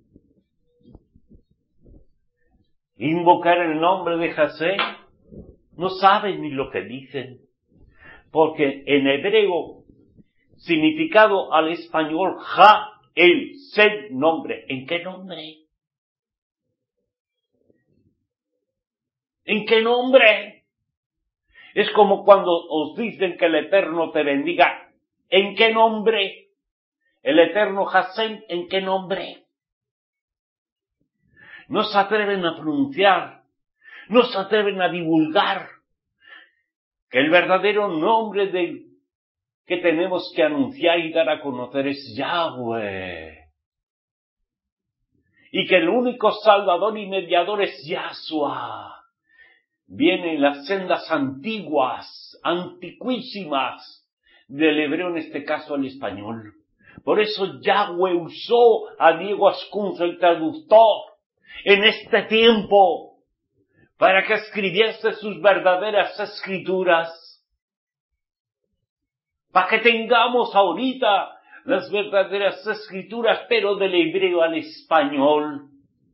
Invocar el nombre de Hashem, no saben ni lo que dicen, porque en hebreo, significado al español, el ser nombre. ¿En qué nombre? ¿En qué nombre? Es como cuando os dicen que el Eterno te bendiga. ¿En qué nombre? El Eterno Hashem, ¿en qué nombre? No se atreven a pronunciar, no se atreven a divulgar que el verdadero nombre que tenemos que anunciar y dar a conocer es Yahweh. Y que el único Salvador y mediador es Yahshua. Vienen las sendas antiguas, antiquísimas, del hebreo, en este caso al español. Por eso Yahweh usó a Diego Ascunza, el traductor, en este tiempo, para que escribiese sus verdaderas escrituras. Para que tengamos ahorita las verdaderas escrituras, pero del hebreo al español.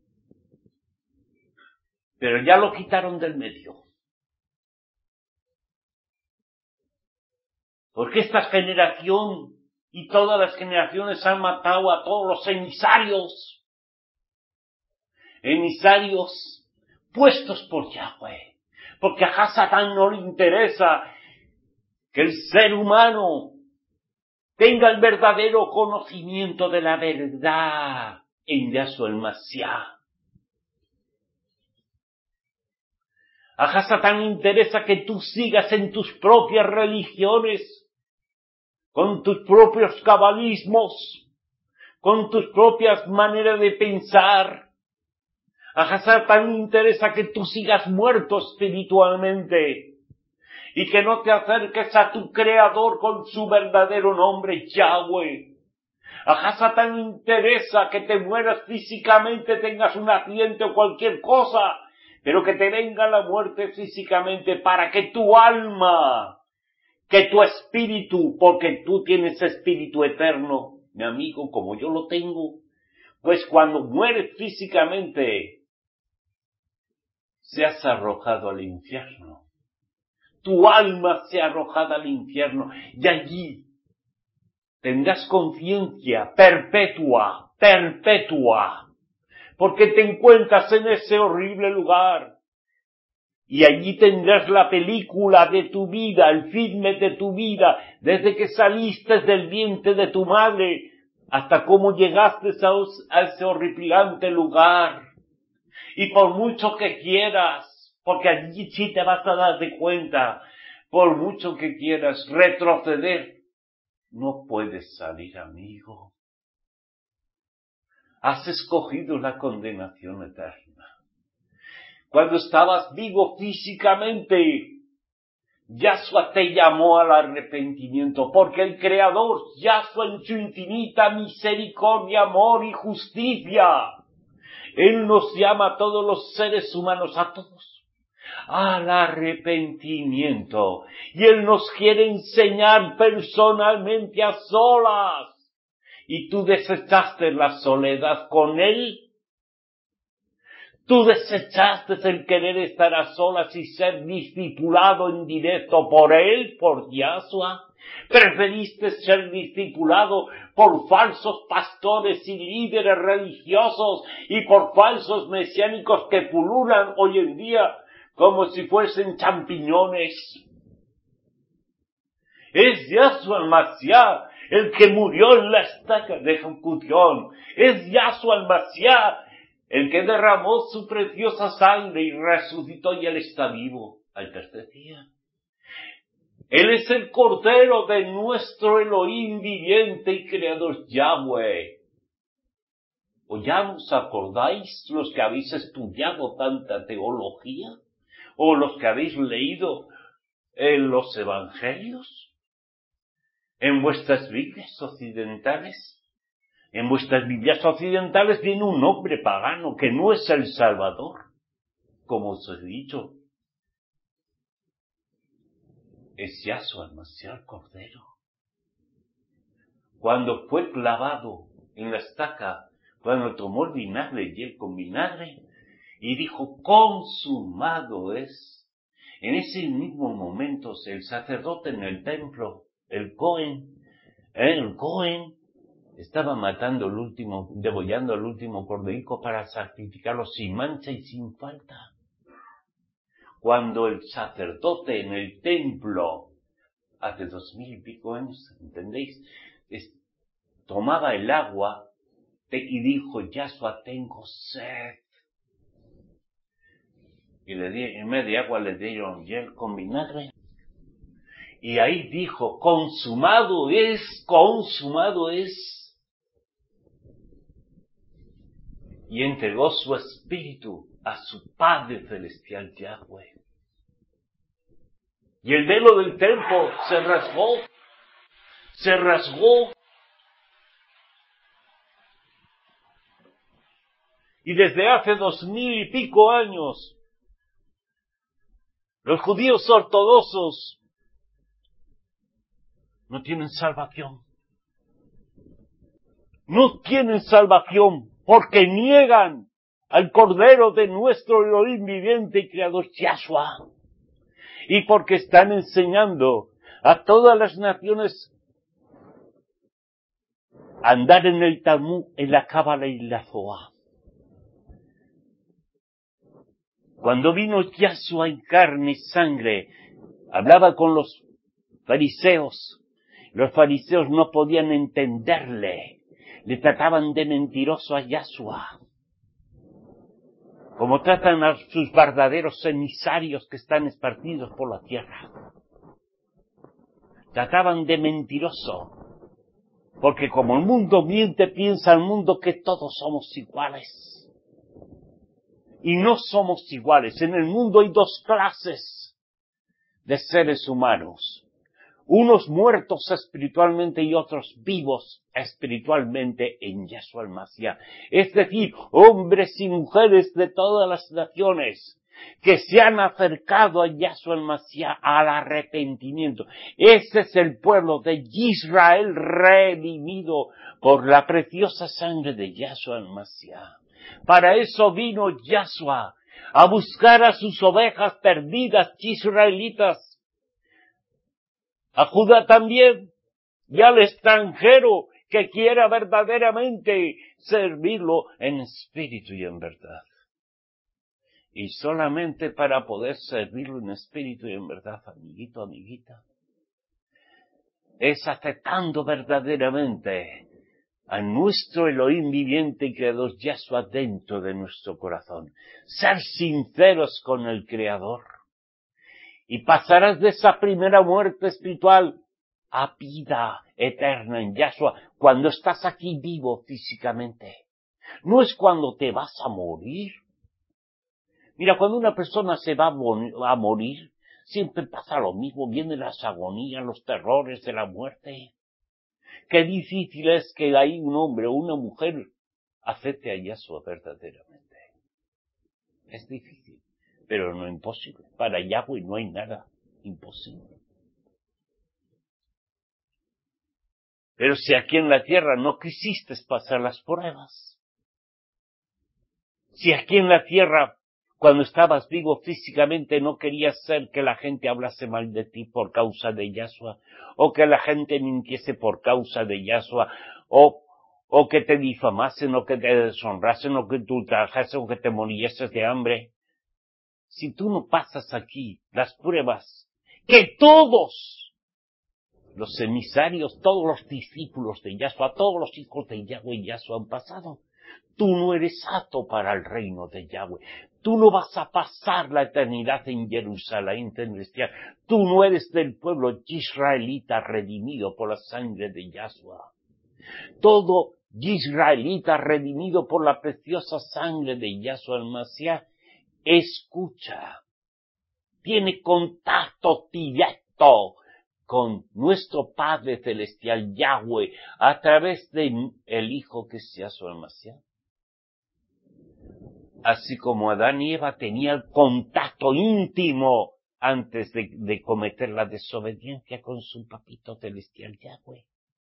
Pero ya lo quitaron del medio. Porque esta generación y todas las generaciones han matado a todos los emisarios. Emisarios puestos por Yahweh. Porque a Satán no le interesa que el ser humano tenga el verdadero conocimiento de la verdad en Yahshua el Mashiach. A Satán interesa que tú sigas en tus propias religiones, con tus propios cabalismos, con tus propias maneras de pensar. A Satán interesa que tú sigas muerto espiritualmente y que no te acerques a tu Creador con su verdadero nombre, Yahweh. A Satán interesa que te mueras físicamente, tengas un accidente o cualquier cosa, pero que te venga la muerte físicamente para que tu alma, que tu espíritu, porque tú tienes espíritu eterno, mi amigo, como yo lo tengo, pues cuando mueres físicamente, seas arrojado al infierno. Tu alma sea arrojada al infierno y allí tendrás conciencia perpetua, porque te encuentras en ese horrible lugar. Y allí tendrás la película de tu vida, el filme de tu vida, desde que saliste del vientre de tu madre hasta cómo llegaste a ese horripilante lugar. Y por mucho que quieras, porque allí sí te vas a dar de cuenta, por mucho que quieras retroceder, no puedes salir, amigo. Has escogido la condenación eterna. Cuando estabas vivo físicamente, Yahshua te llamó al arrepentimiento, porque el Creador, Yahshua en su infinita misericordia, amor y justicia, Él nos llama a todos los seres humanos, a todos, al arrepentimiento. Y Él nos quiere enseñar personalmente a solas. Y tú desechaste la soledad con Él. Tú desechaste el querer estar a solas y ser discipulado en directo por Él, por Yahshua. Preferiste ser discipulado por falsos pastores y líderes religiosos y por falsos mesiánicos que pululan hoy en día como si fuesen champiñones. Es Yahshua el Mashiach el que murió en la estaca de ejecución. Es Yahshua el Mashiach el que derramó su preciosa sangre y resucitó, y Él está vivo al tercer día. Él es el Cordero de nuestro Elohim viviente y creador Yahweh. ¿O ya os acordáis los que habéis estudiado tanta teología? ¿O los que habéis leído en los evangelios? ¿En vuestras Biblias occidentales? En vuestras Biblias occidentales viene un nombre pagano que no es el Salvador, como os he dicho. Es Yahshua el Mashiach Cordero. Cuando fue clavado en la estaca, cuando tomó el vinagre y él con vinagre, y dijo, consumado es. En ese mismo momento el sacerdote en el templo, el Cohen, estaba matando degollando el último corderico para sacrificarlo sin mancha y sin falta. Cuando el sacerdote en el templo, hace 2000 y pico años, ¿entendéis? Tomaba el agua y dijo, Yahshua, tengo sed. Y en vez de agua le dieron hiel con vinagre. Y ahí dijo, consumado es. Y entregó su espíritu a su Padre Celestial Yahweh. Y el velo del templo se rasgó. Y desde hace 2000 y pico años, los judíos ortodoxos no tienen salvación. No tienen salvación porque niegan al Cordero de nuestro Elohim viviente y creador Yahshua. Y porque están enseñando a todas las naciones a andar en el Talmud, en la Cábala y la Zohar. Cuando vino Yahshua en carne y sangre, hablaba con los fariseos, Los fariseos no podían entenderle. Le trataban de mentiroso a Yahshua. Como tratan a sus verdaderos emisarios que están esparcidos por la tierra. Trataban de mentiroso. Porque como el mundo miente, piensa el mundo que todos somos iguales. Y no somos iguales. En el mundo hay dos clases de seres humanos. Unos muertos espiritualmente y otros vivos espiritualmente en Yahshua el Mashiach. Es decir, hombres y mujeres de todas las naciones que se han acercado a Yahshua el Mashiach al arrepentimiento. Ese es el pueblo de Israel redimido por la preciosa sangre de Yahshua el Mashiach. Para eso vino Yahshua, a buscar a sus ovejas perdidas israelitas, a Judá también, y al extranjero que quiera verdaderamente servirlo en espíritu y en verdad. Y solamente para poder servirlo en espíritu y en verdad, amiguito, amiguita, es aceptando verdaderamente a nuestro Elohim viviente y creador Yahshua dentro de nuestro corazón. Ser sinceros con el Creador. Y pasarás de esa primera muerte espiritual a vida eterna en Yahshua cuando estás aquí vivo físicamente. No es cuando te vas a morir. Mira, cuando una persona se va a morir, siempre pasa lo mismo. Vienen las agonías, los terrores de la muerte. Qué difícil es que ahí un hombre o una mujer acepte a Yahshua verdaderamente. Es difícil. Pero no imposible. Para Yahweh no hay nada imposible. Pero si aquí en la tierra no quisiste pasar las pruebas, si aquí en la tierra, cuando estabas vivo físicamente, no querías ser que la gente hablase mal de ti por causa de Yahshua, o que la gente mintiese por causa de Yahshua, o que te difamasen, o que te deshonrasen, o que te ultrajasen, o que te murieses de hambre, si tú no pasas aquí las pruebas que todos los emisarios, todos los discípulos de Yahshua, todos los hijos de Yahweh y Yahshua han pasado, tú no eres apto para el reino de Yahweh. Tú no vas a pasar la eternidad en Jerusalén celestial. Tú no eres del pueblo israelita redimido por la sangre de Yahshua. Todo israelita redimido por la preciosa sangre de Yahshua el Mashiach escucha, tiene contacto directo con nuestro Padre Celestial Yahweh a través de el Hijo que es Yahshua el Mashiach. Así como Adán y Eva tenían contacto íntimo antes de cometer la desobediencia con su Papito Celestial Yahweh.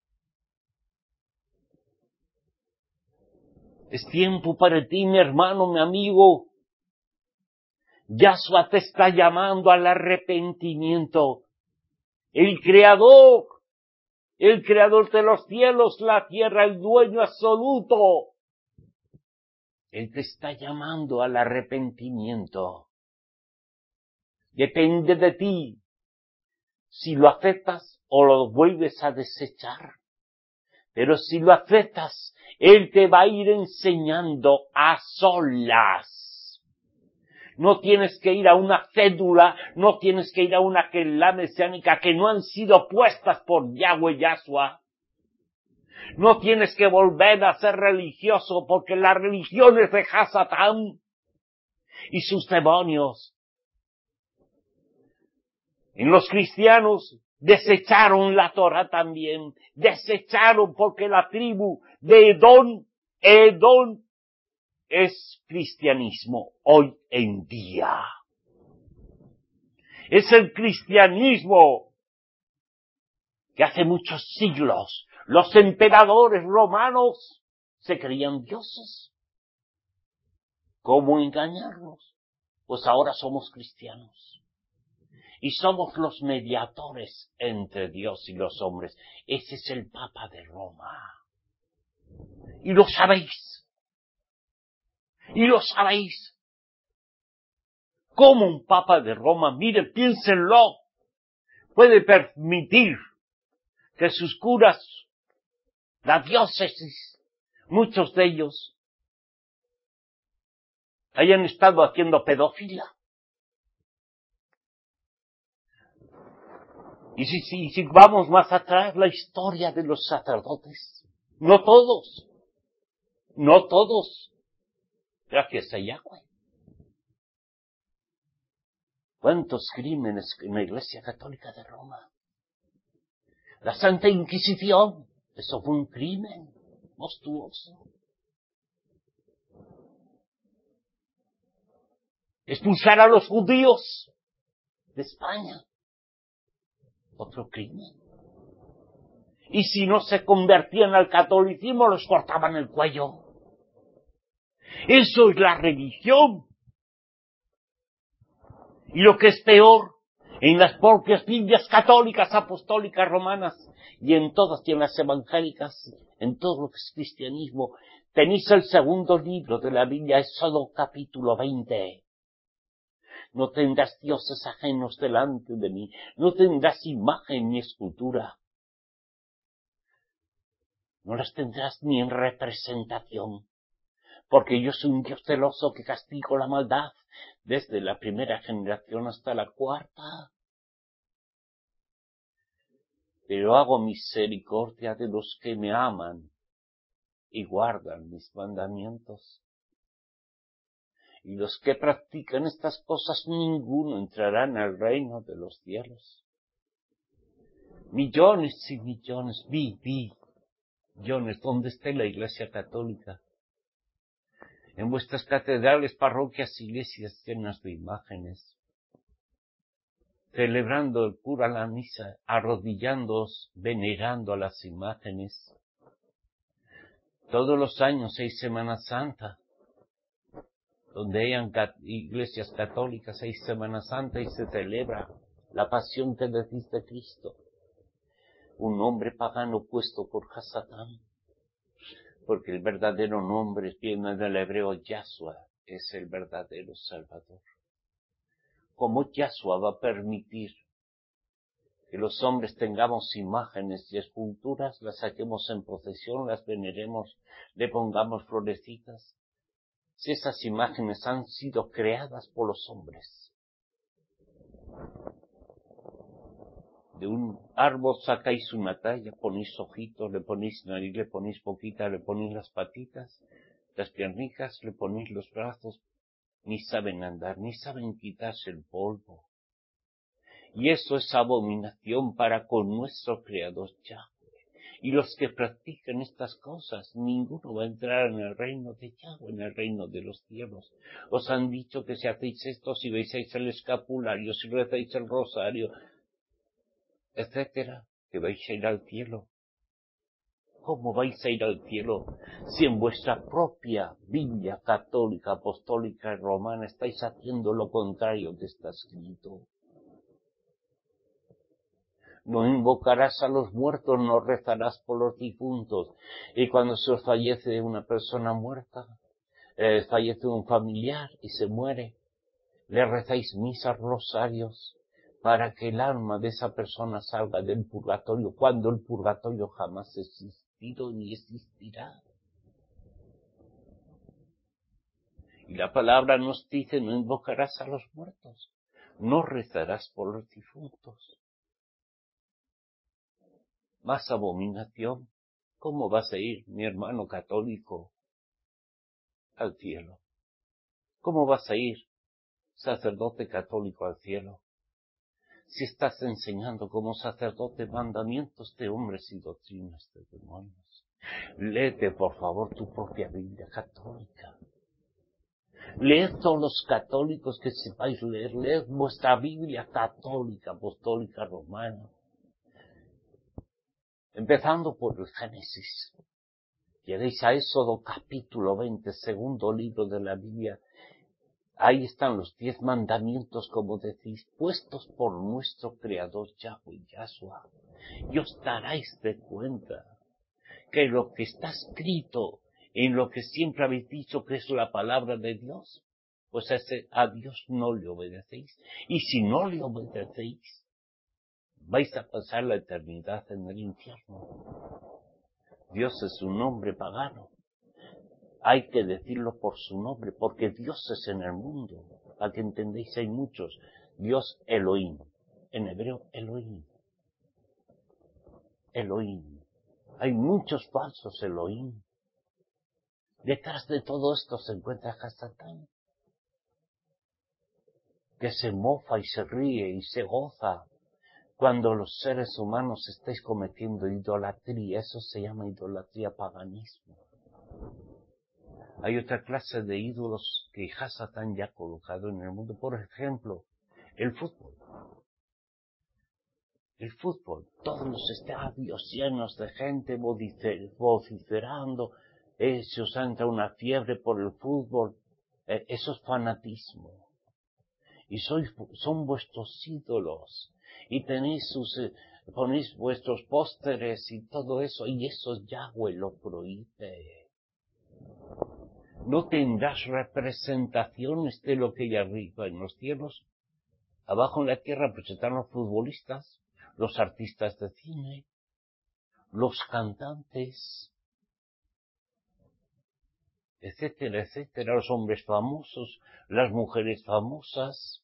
Es tiempo para ti, mi hermano, mi amigo. Yahshua te está llamando al arrepentimiento. El Creador de los cielos, la tierra, el dueño absoluto. Él te está llamando al arrepentimiento. Depende de ti si lo aceptas o lo vuelves a desechar. Pero si lo aceptas, Él te va a ir enseñando a solas. No tienes que ir a una cédula, no tienes que ir a una kelá mesiánica que no han sido puestas por Yahweh Yahshua. No tienes que volver a ser religioso porque la religión es de Hasatán y sus demonios. En los cristianos desecharon la Torah también, desecharon porque la tribu de Edom es cristianismo hoy en día. Es el cristianismo que hace muchos siglos los emperadores romanos se creían dioses. ¿Cómo engañarnos? Pues ahora somos cristianos. Y somos los mediadores entre Dios y los hombres. Ese es el Papa de Roma. Y lo sabéis. Y lo sabéis. ¿Cómo un Papa de Roma, mire, piénsenlo, puede permitir que sus curas, la diócesis, muchos de ellos, hayan estado haciendo pedofilia. Y si vamos más atrás, la historia de los sacerdotes, no todos, gracias a Yahweh. ¿Cuántos crímenes en la Iglesia Católica de Roma? La Santa Inquisición, eso fue un crimen monstruoso. Expulsar a los judíos de España, otro crimen. Y si no se convertían al catolicismo, los cortaban el cuello. Eso es la religión. Y lo que es peor, en las propias Biblias católicas, apostólicas, romanas, y en todas, y en las evangélicas, en todo lo que es cristianismo, tenéis el segundo libro de la Biblia, Éxodo capítulo 20. No tendrás dioses ajenos delante de mí, no tendrás imagen ni escultura. No las tendrás ni en representación, porque yo soy un Dios celoso que castigo la maldad desde la primera generación hasta la cuarta. Pero hago misericordia de los que me aman y guardan mis mandamientos. Y los que practican estas cosas, ninguno entrará en el reino de los cielos. Millones y millones, millones, ¿dónde está la Iglesia Católica? En vuestras catedrales, parroquias, iglesias llenas de imágenes, celebrando el cura la misa, arrodillándoos, venerando a las imágenes. Todos los años hay Semana Santa, donde hayan iglesias católicas, hay Semana Santa y se celebra la pasión que decís de Cristo. Un nombre pagano puesto por Hasatán, porque el verdadero nombre viene del hebreo Yahshua, es el verdadero Salvador. ¿Cómo Yahshua va a permitir que los hombres tengamos imágenes y esculturas, las saquemos en procesión, las veneremos, le pongamos florecitas? Si esas imágenes han sido creadas por los hombres. De un árbol sacáis una talla, ponéis ojitos, le ponéis nariz, le ponéis boquita, le ponéis las patitas, las piernicas, le ponéis los brazos. Ni saben andar, ni saben quitarse el polvo. Y eso es abominación para con nuestro Creador Yahweh. Y los que practican estas cosas, ninguno va a entrar en el reino de Yahweh, en el reino de los cielos. Os han dicho que si hacéis esto, si veis el escapulario, si rezáis el rosario, etcétera, que vais a ir al cielo. ¿Cómo vais a ir al cielo si en vuestra propia Biblia católica, apostólica y romana estáis haciendo lo contrario que está escrito? No invocarás a los muertos, no rezarás por los difuntos. Y cuando se os fallece una persona muerta, fallece un familiar y se muere, le rezáis misas, rosarios, para que el alma de esa persona salga del purgatorio, cuando el purgatorio jamás ha existido ni existirá. Y la palabra nos dice, no invocarás a los muertos, no rezarás por los difuntos. Más abominación. ¿Cómo vas a ir, mi hermano católico, al cielo? ¿Cómo vas a ir, sacerdote católico, al cielo? Si estás enseñando como sacerdote mandamientos de hombres y doctrinas de demonios. Léete, por favor, tu propia Biblia católica. Leed todos los católicos que sepáis leer. Leed vuestra Biblia católica, apostólica, romana. Empezando por el Génesis. Lleguéis a Éxodo capítulo 20, segundo libro de la Biblia. Ahí están los 10 mandamientos, como decís, puestos por nuestro Creador Yahweh Yahshua. Y os daréis de cuenta que lo que está escrito en lo que siempre habéis dicho que es la palabra de Dios, pues a Dios no le obedecéis. Y si no le obedecéis, vais a pasar la eternidad en el infierno. Dios es un nombre pagano. Hay que decirlo por su nombre, porque dioses en el mundo, para que entendéis, hay muchos. Dios Elohim, en hebreo Elohim. Elohim. Hay muchos falsos Elohim. Detrás de todo esto se encuentra Hasatán, que se mofa y se ríe y se goza cuando los seres humanos estáis cometiendo idolatría. Eso se llama idolatría, paganismo. Hay otra clase de ídolos que Hasatán ya ha colocado en el mundo. Por ejemplo, el fútbol. El fútbol. Todos los estadios llenos de gente vociferando. Se os entra una fiebre por el fútbol. Eso es fanatismo. Y son vuestros ídolos. Y ponéis vuestros pósteres y todo eso. Y eso Yahweh lo prohíbe. No tendrás representaciones de lo que hay arriba en los cielos. Abajo en la tierra pues están los futbolistas, los artistas de cine, los cantantes, etcétera, etcétera, los hombres famosos, las mujeres famosas.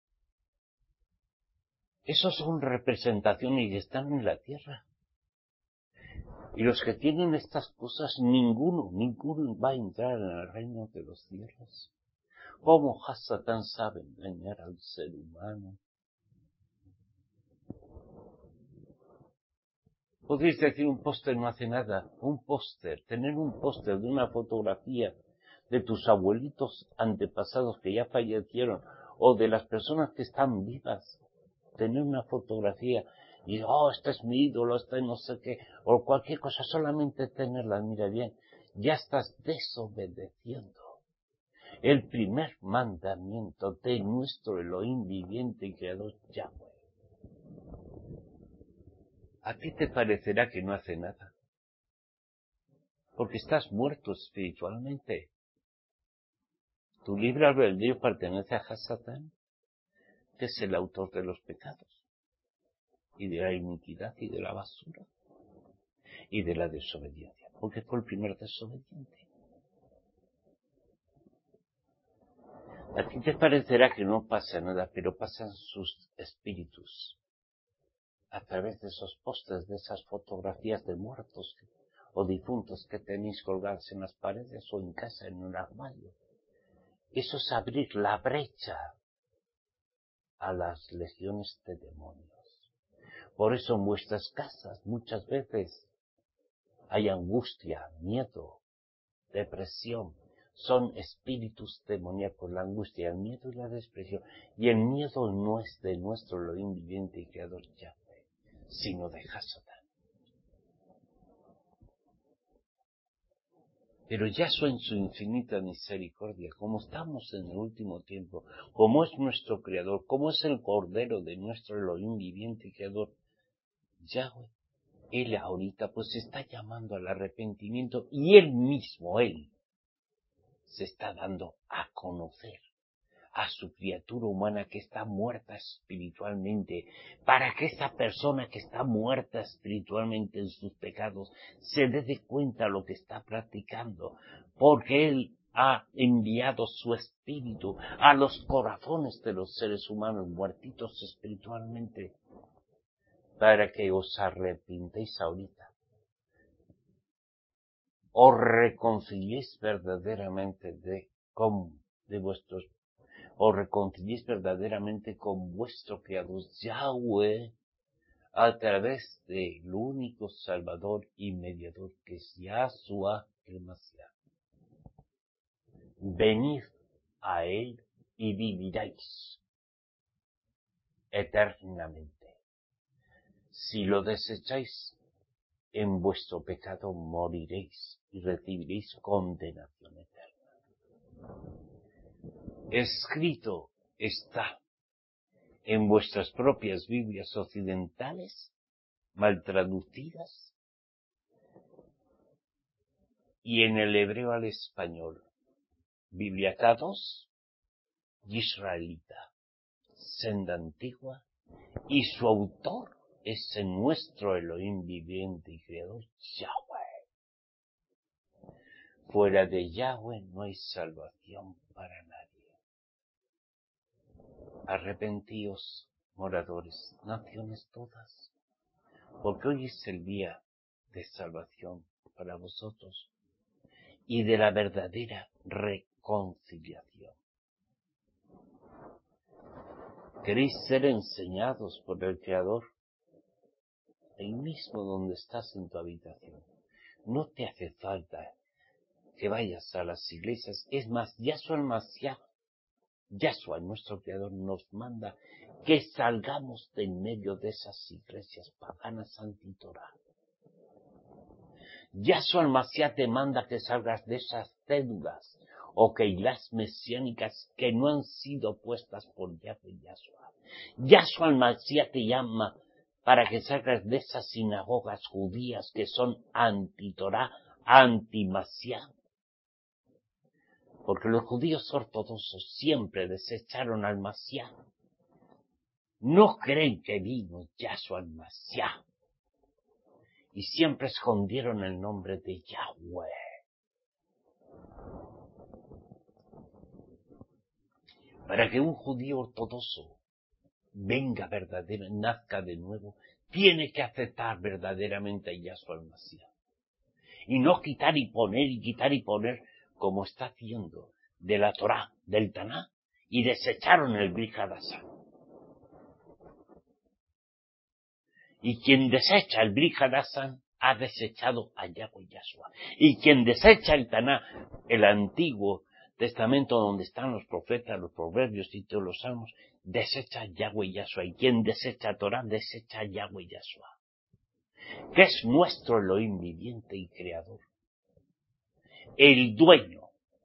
Esos son representaciones y están en la tierra. Y los que tienen estas cosas, ninguno va a entrar en el reino de los cielos. ¿Cómo Hasatán sabe engañar al ser humano? Podéis decir, un póster no hace nada. Un póster, tener un póster de una fotografía de tus abuelitos antepasados que ya fallecieron, o de las personas que están vivas, tener una fotografía y, este es mi ídolo, este no sé qué, o cualquier cosa, solamente tenerla, mira bien, ya estás desobedeciendo el primer mandamiento de nuestro Elohim viviente y creador Yahweh. A ti te parecerá que no hace nada, porque estás muerto espiritualmente. Tu libre albedrío pertenece a Hasatán, que es el autor de los pecados, y de la iniquidad, y de la basura, y de la desobediencia, porque fue el primer desobediente. A ti te parecerá que no pasa nada, pero pasan sus espíritus a través de esos postes, de esas fotografías de muertos o difuntos que tenéis colgados en las paredes o en casa, en un armario. Eso es abrir la brecha a las legiones de demonios. Por eso en vuestras casas muchas veces hay angustia, miedo, depresión. Son espíritus demoníacos, la angustia, el miedo y la depresión. Y el miedo no es de nuestro Elohim viviente y creador Yahweh, sino de Hasatán. Pero Yahshua en su infinita misericordia, como estamos en el último tiempo, como es nuestro creador, como es el cordero de nuestro Elohim viviente y creador Yahweh, Él ahorita pues está llamando al arrepentimiento y Él mismo, Él, se está dando a conocer a su criatura humana que está muerta espiritualmente, para que esa persona que está muerta espiritualmente en sus pecados se dé cuenta de lo que está practicando, porque Él ha enviado su espíritu a los corazones de los seres humanos muertitos espiritualmente, para que os arrepintéis ahorita, os reconciliéis verdaderamente os reconciliéis verdaderamente con vuestro Creador Yahweh a través del único Salvador y Mediador que es Yahshua el Mashiach. Venid a Él y viviréis eternamente. Si lo desecháis, en vuestro pecado moriréis y recibiréis condenación eterna. Escrito está en vuestras propias Biblias occidentales, mal traducidas, y en el hebreo al español, Biblia K2, israelita, senda antigua, y su autor ese nuestro Elohim viviente y creador, Yahweh. Fuera de Yahweh no hay salvación para nadie. Arrepentíos, moradores, naciones todas, porque hoy es el día de salvación para vosotros y de la verdadera reconciliación. ¿Queréis ser enseñados por el Creador? Ahí mismo donde estás en tu habitación. No te hace falta que vayas a las iglesias. Es más, Yahshua el Mashiach, Yahshua, nuestro Creador, nos manda que salgamos de en medio de esas iglesias paganas anti-Torah. Yahshua el Mashiach te manda que salgas de esas cédulas o keilas mesiánicas que no han sido puestas por Yahweh y Yahshua. Yahshua el Mashiach te llama para que salgas de esas sinagogas judías que son anti-Torah, anti-Mashiach. Porque los judíos ortodoxos siempre desecharon al Mashiach. No creen que vino Yahshua el Mashiach. Y siempre escondieron el nombre de Yahweh. Para que un judío ortodoxo venga nazca de nuevo, tiene que aceptar verdaderamente a Yahshua el Mashiach. Y no quitar y poner, como está haciendo de la Torá, del Taná, y desecharon el Brit Hadashah. Y quien desecha el Brit Hadashah ha desechado a Yahweh y Yahshua. Y quien desecha el Taná, el Antiguo Testamento donde están los profetas, los proverbios y todos los salmos, desecha a Yahweh y Yahshua. Y quien desecha a Torá, desecha a Yahweh y Yahshua, que es nuestro Elohim viviente y creador, el dueño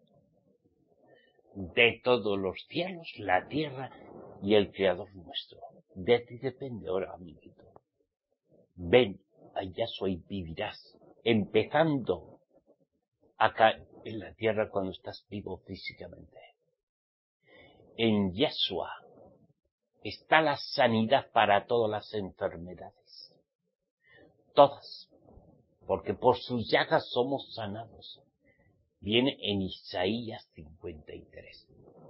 de todos los cielos, la tierra y el creador nuestro. De ti depende ahora, amiguito. Ven a Yahshua y vivirás, empezando acá en la tierra cuando estás vivo físicamente. En Yahshua está la sanidad para todas las enfermedades. Todas. Porque por sus llagas somos sanados. Viene en Isaías 53.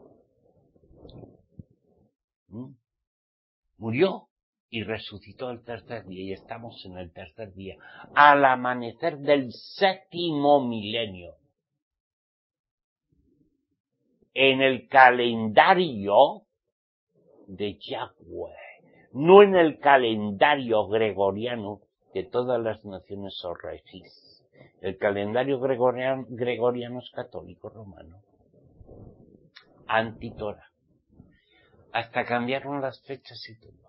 Murió y resucitó el tercer día. Y estamos en el tercer día. Al amanecer del 7º milenio. En el calendario de Yahweh. No en el calendario gregoriano que todas las naciones os regís. El calendario gregoriano es católico romano. Anti-Torah. Hasta cambiaron las fechas y todo.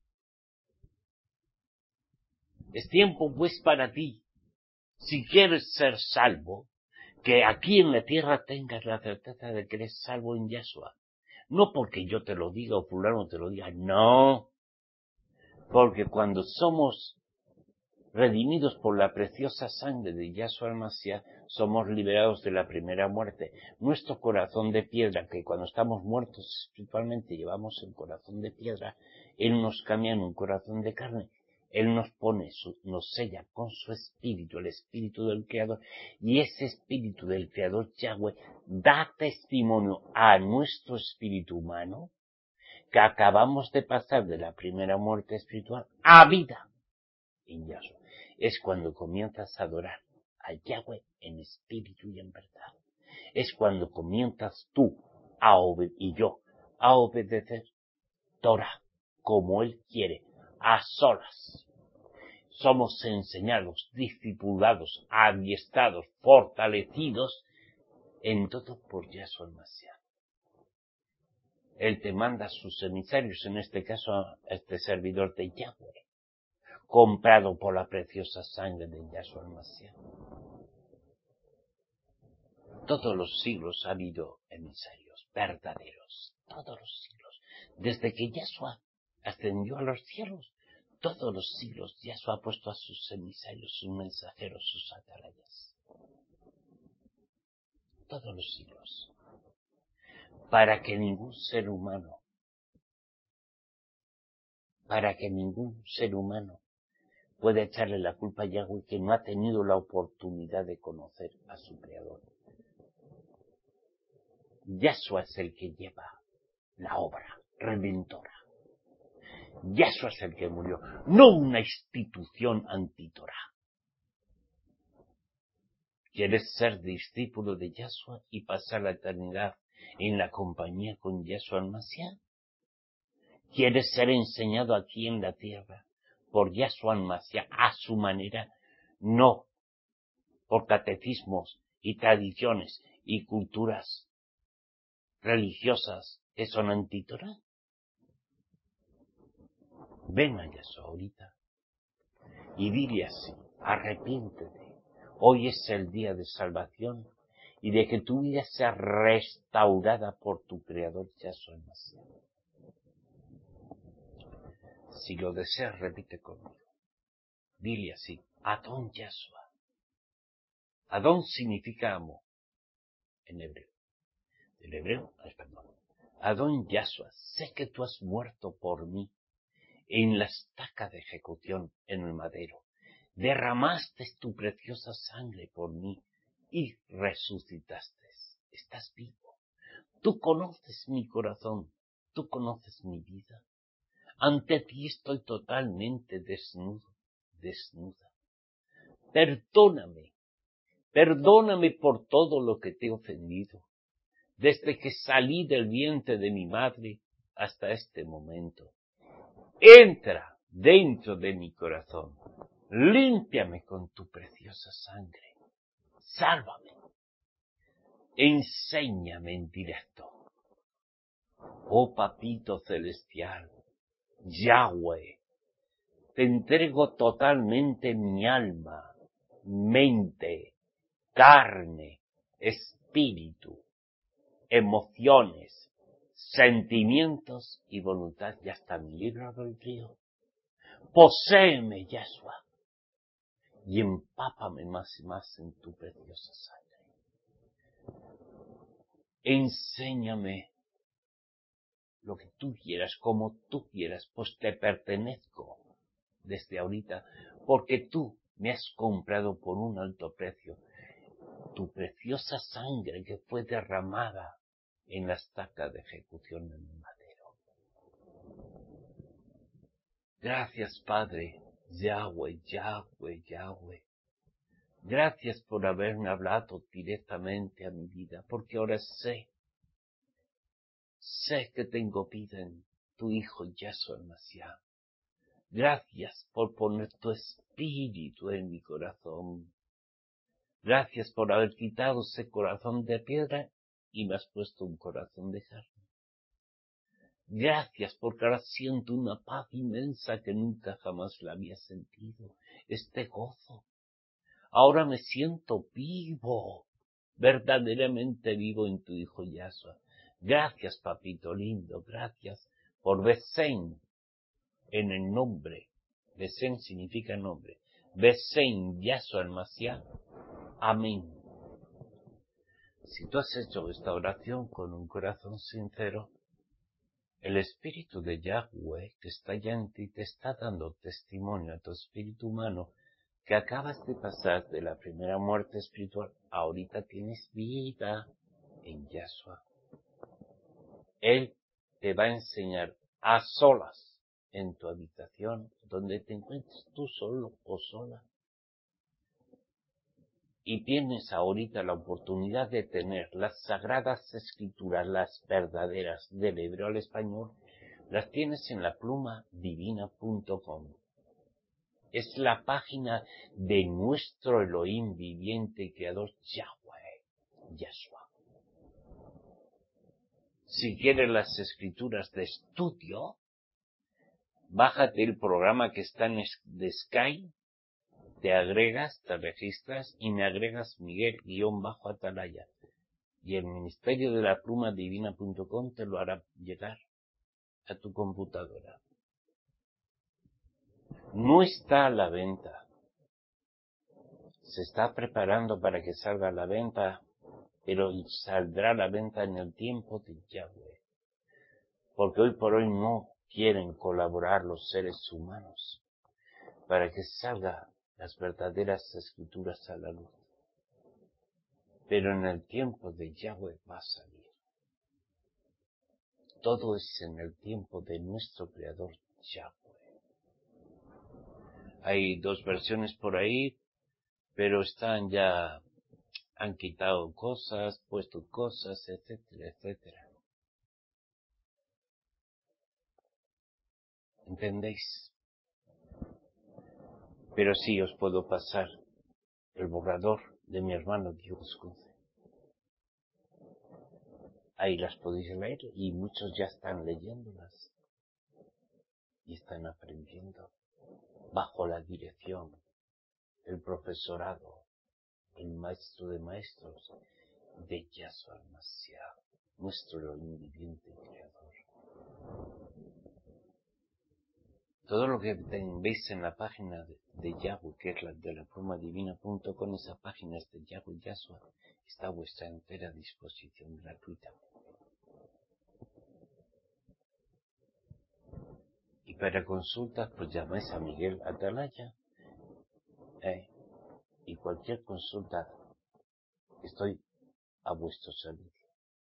Es tiempo pues para ti, si quieres ser salvo, que aquí en la tierra tengas la certeza de que eres salvo en Yahshua. No porque yo te lo diga o fulano te lo diga, no. Porque cuando somos redimidos por la preciosa sangre de Yahshua el Mashiach, somos liberados de la primera muerte. Nuestro corazón de piedra, que cuando estamos muertos espiritualmente llevamos el corazón de piedra, Él nos cambia en un corazón de carne. Él nos nos sella con su espíritu, el espíritu del Creador, y ese espíritu del Creador Yahweh da testimonio a nuestro espíritu humano que acabamos de pasar de la primera muerte espiritual a vida en Yahshua. Es cuando comienzas a adorar a Yahweh en espíritu y en verdad. Es cuando comienzas tú y yo a obedecer Torah como Él quiere, a solas. Somos enseñados, discipulados, adiestrados, fortalecidos en todo por Yahshua el Mashiach. Él te manda a sus emisarios, en este caso a este servidor de Yahweh, comprado por la preciosa sangre de Yahshua el Mashiach. Todos los siglos ha habido emisarios verdaderos, todos los siglos. Desde que Yahshua ascendió a los cielos, todos los siglos Yahshua ha puesto a sus emisarios, sus mensajeros, sus atalayas. Todos los siglos. Para que ningún ser humano para que ningún ser humano pueda echarle la culpa a Yahweh que no ha tenido la oportunidad de conocer a su Creador. Yahshua es el que lleva la obra redentora. Yahshua es el que murió, no una institución antitorá. ¿Quieres ser discípulo de Yahshua y pasar la eternidad en la compañía con Yahshua el Mashiach? ¿Quieres ser enseñado aquí en la tierra por Yahshua el Mashiach a su manera? No por catecismos y tradiciones y culturas religiosas que son antítorá. Ven a Yahshua ahorita y dile así: arrepiéntete. Hoy es el día de salvación y de que tu vida sea restaurada por tu Creador Yahshua el Mashiach. Si lo deseas, repite conmigo. Dile así: Adón Yahshua. Adón significa amo en hebreo. Del hebreo al español. Adón Yahshua, sé que tú has muerto por mí en la estaca de ejecución en el madero. Derramaste tu preciosa sangre por mí y resucitaste. Estás vivo. Tú conoces mi corazón. Tú conoces mi vida. Ante ti estoy totalmente desnudo, desnuda. Perdóname. Perdóname por todo lo que te he ofendido, desde que salí del vientre de mi madre hasta este momento. Entra dentro de mi corazón, límpiame con tu preciosa sangre, sálvame, enséñame en directo. Oh Papito Celestial, Yahweh, te entrego totalmente mi alma, mente, carne, espíritu, emociones, sentimientos y voluntad, y hasta mi libre albedrío. Poséeme, Yahshua, y empápame más y más en tu preciosa sangre. Enséñame lo que tú quieras, como tú quieras, pues te pertenezco desde ahorita, porque tú me has comprado por un alto precio. Tu preciosa sangre que fue derramada en la estaca de ejecución en el madero. Gracias, Padre, Yahweh, Yahweh, Yahweh. Gracias por haberme hablado directamente a mi vida, porque ahora sé que tengo vida en tu Hijo Yahshua el Mashiach. Gracias por poner tu espíritu en mi corazón. Gracias por haber quitado ese corazón de piedra y me has puesto un corazón de carne. Gracias porque ahora siento una paz inmensa que nunca jamás la había sentido. Este gozo. Ahora me siento vivo, verdaderamente vivo en tu Hijo Yahshua. Gracias, papito lindo, gracias por Besen en el nombre. Besen significa nombre. Besen Yahshua el Mashiach. Amén. Si tú has hecho esta oración con un corazón sincero, el Espíritu de Yahweh que está ya en ti te está dando testimonio a tu espíritu humano que acabas de pasar de la primera muerte espiritual. Ahorita tienes vida en Yahshua. Él te va a enseñar a solas en tu habitación, donde te encuentres tú solo o sola. Y tienes ahorita la oportunidad de tener las sagradas escrituras, las verdaderas, del hebreo al español, las tienes en la plumadivina.com. Es la página de nuestro Elohim viviente y creador Yahweh, Yahshua. Si quieres las escrituras de estudio, bájate el programa que está en de Sky, te agregas, te registras y me agregas Miguel-Atalaya. Y el Ministerio de la Plumadivina.com te lo hará llegar a tu computadora. No está a la venta. Se está preparando para que salga a la venta, pero saldrá a la venta en el tiempo de Yahweh. Porque hoy por hoy no quieren colaborar los seres humanos para que salgan las verdaderas escrituras a la luz. Pero en el tiempo de Yahweh va a salir. Todo es en el tiempo de nuestro Creador Yahweh. Hay 2 versiones por ahí, pero han quitado cosas, puesto cosas, etcétera, etcétera. ¿Entendéis? Pero sí os puedo pasar el borrador de mi hermano Diego Escunce. Ahí las podéis leer y muchos ya están leyéndolas y están aprendiendo bajo la dirección del profesorado, el maestro de maestros de Yahshua Mashiach, nuestro viviente creador. Todo lo que veis en la página de Yahweh, que es la de reformadivina.com, esa página es de Yahweh Yahshua, está a vuestra entera disposición gratuitamente. Y para consultas, pues llamáis a Miguel Atalaya, y cualquier consulta, estoy a vuestro servicio.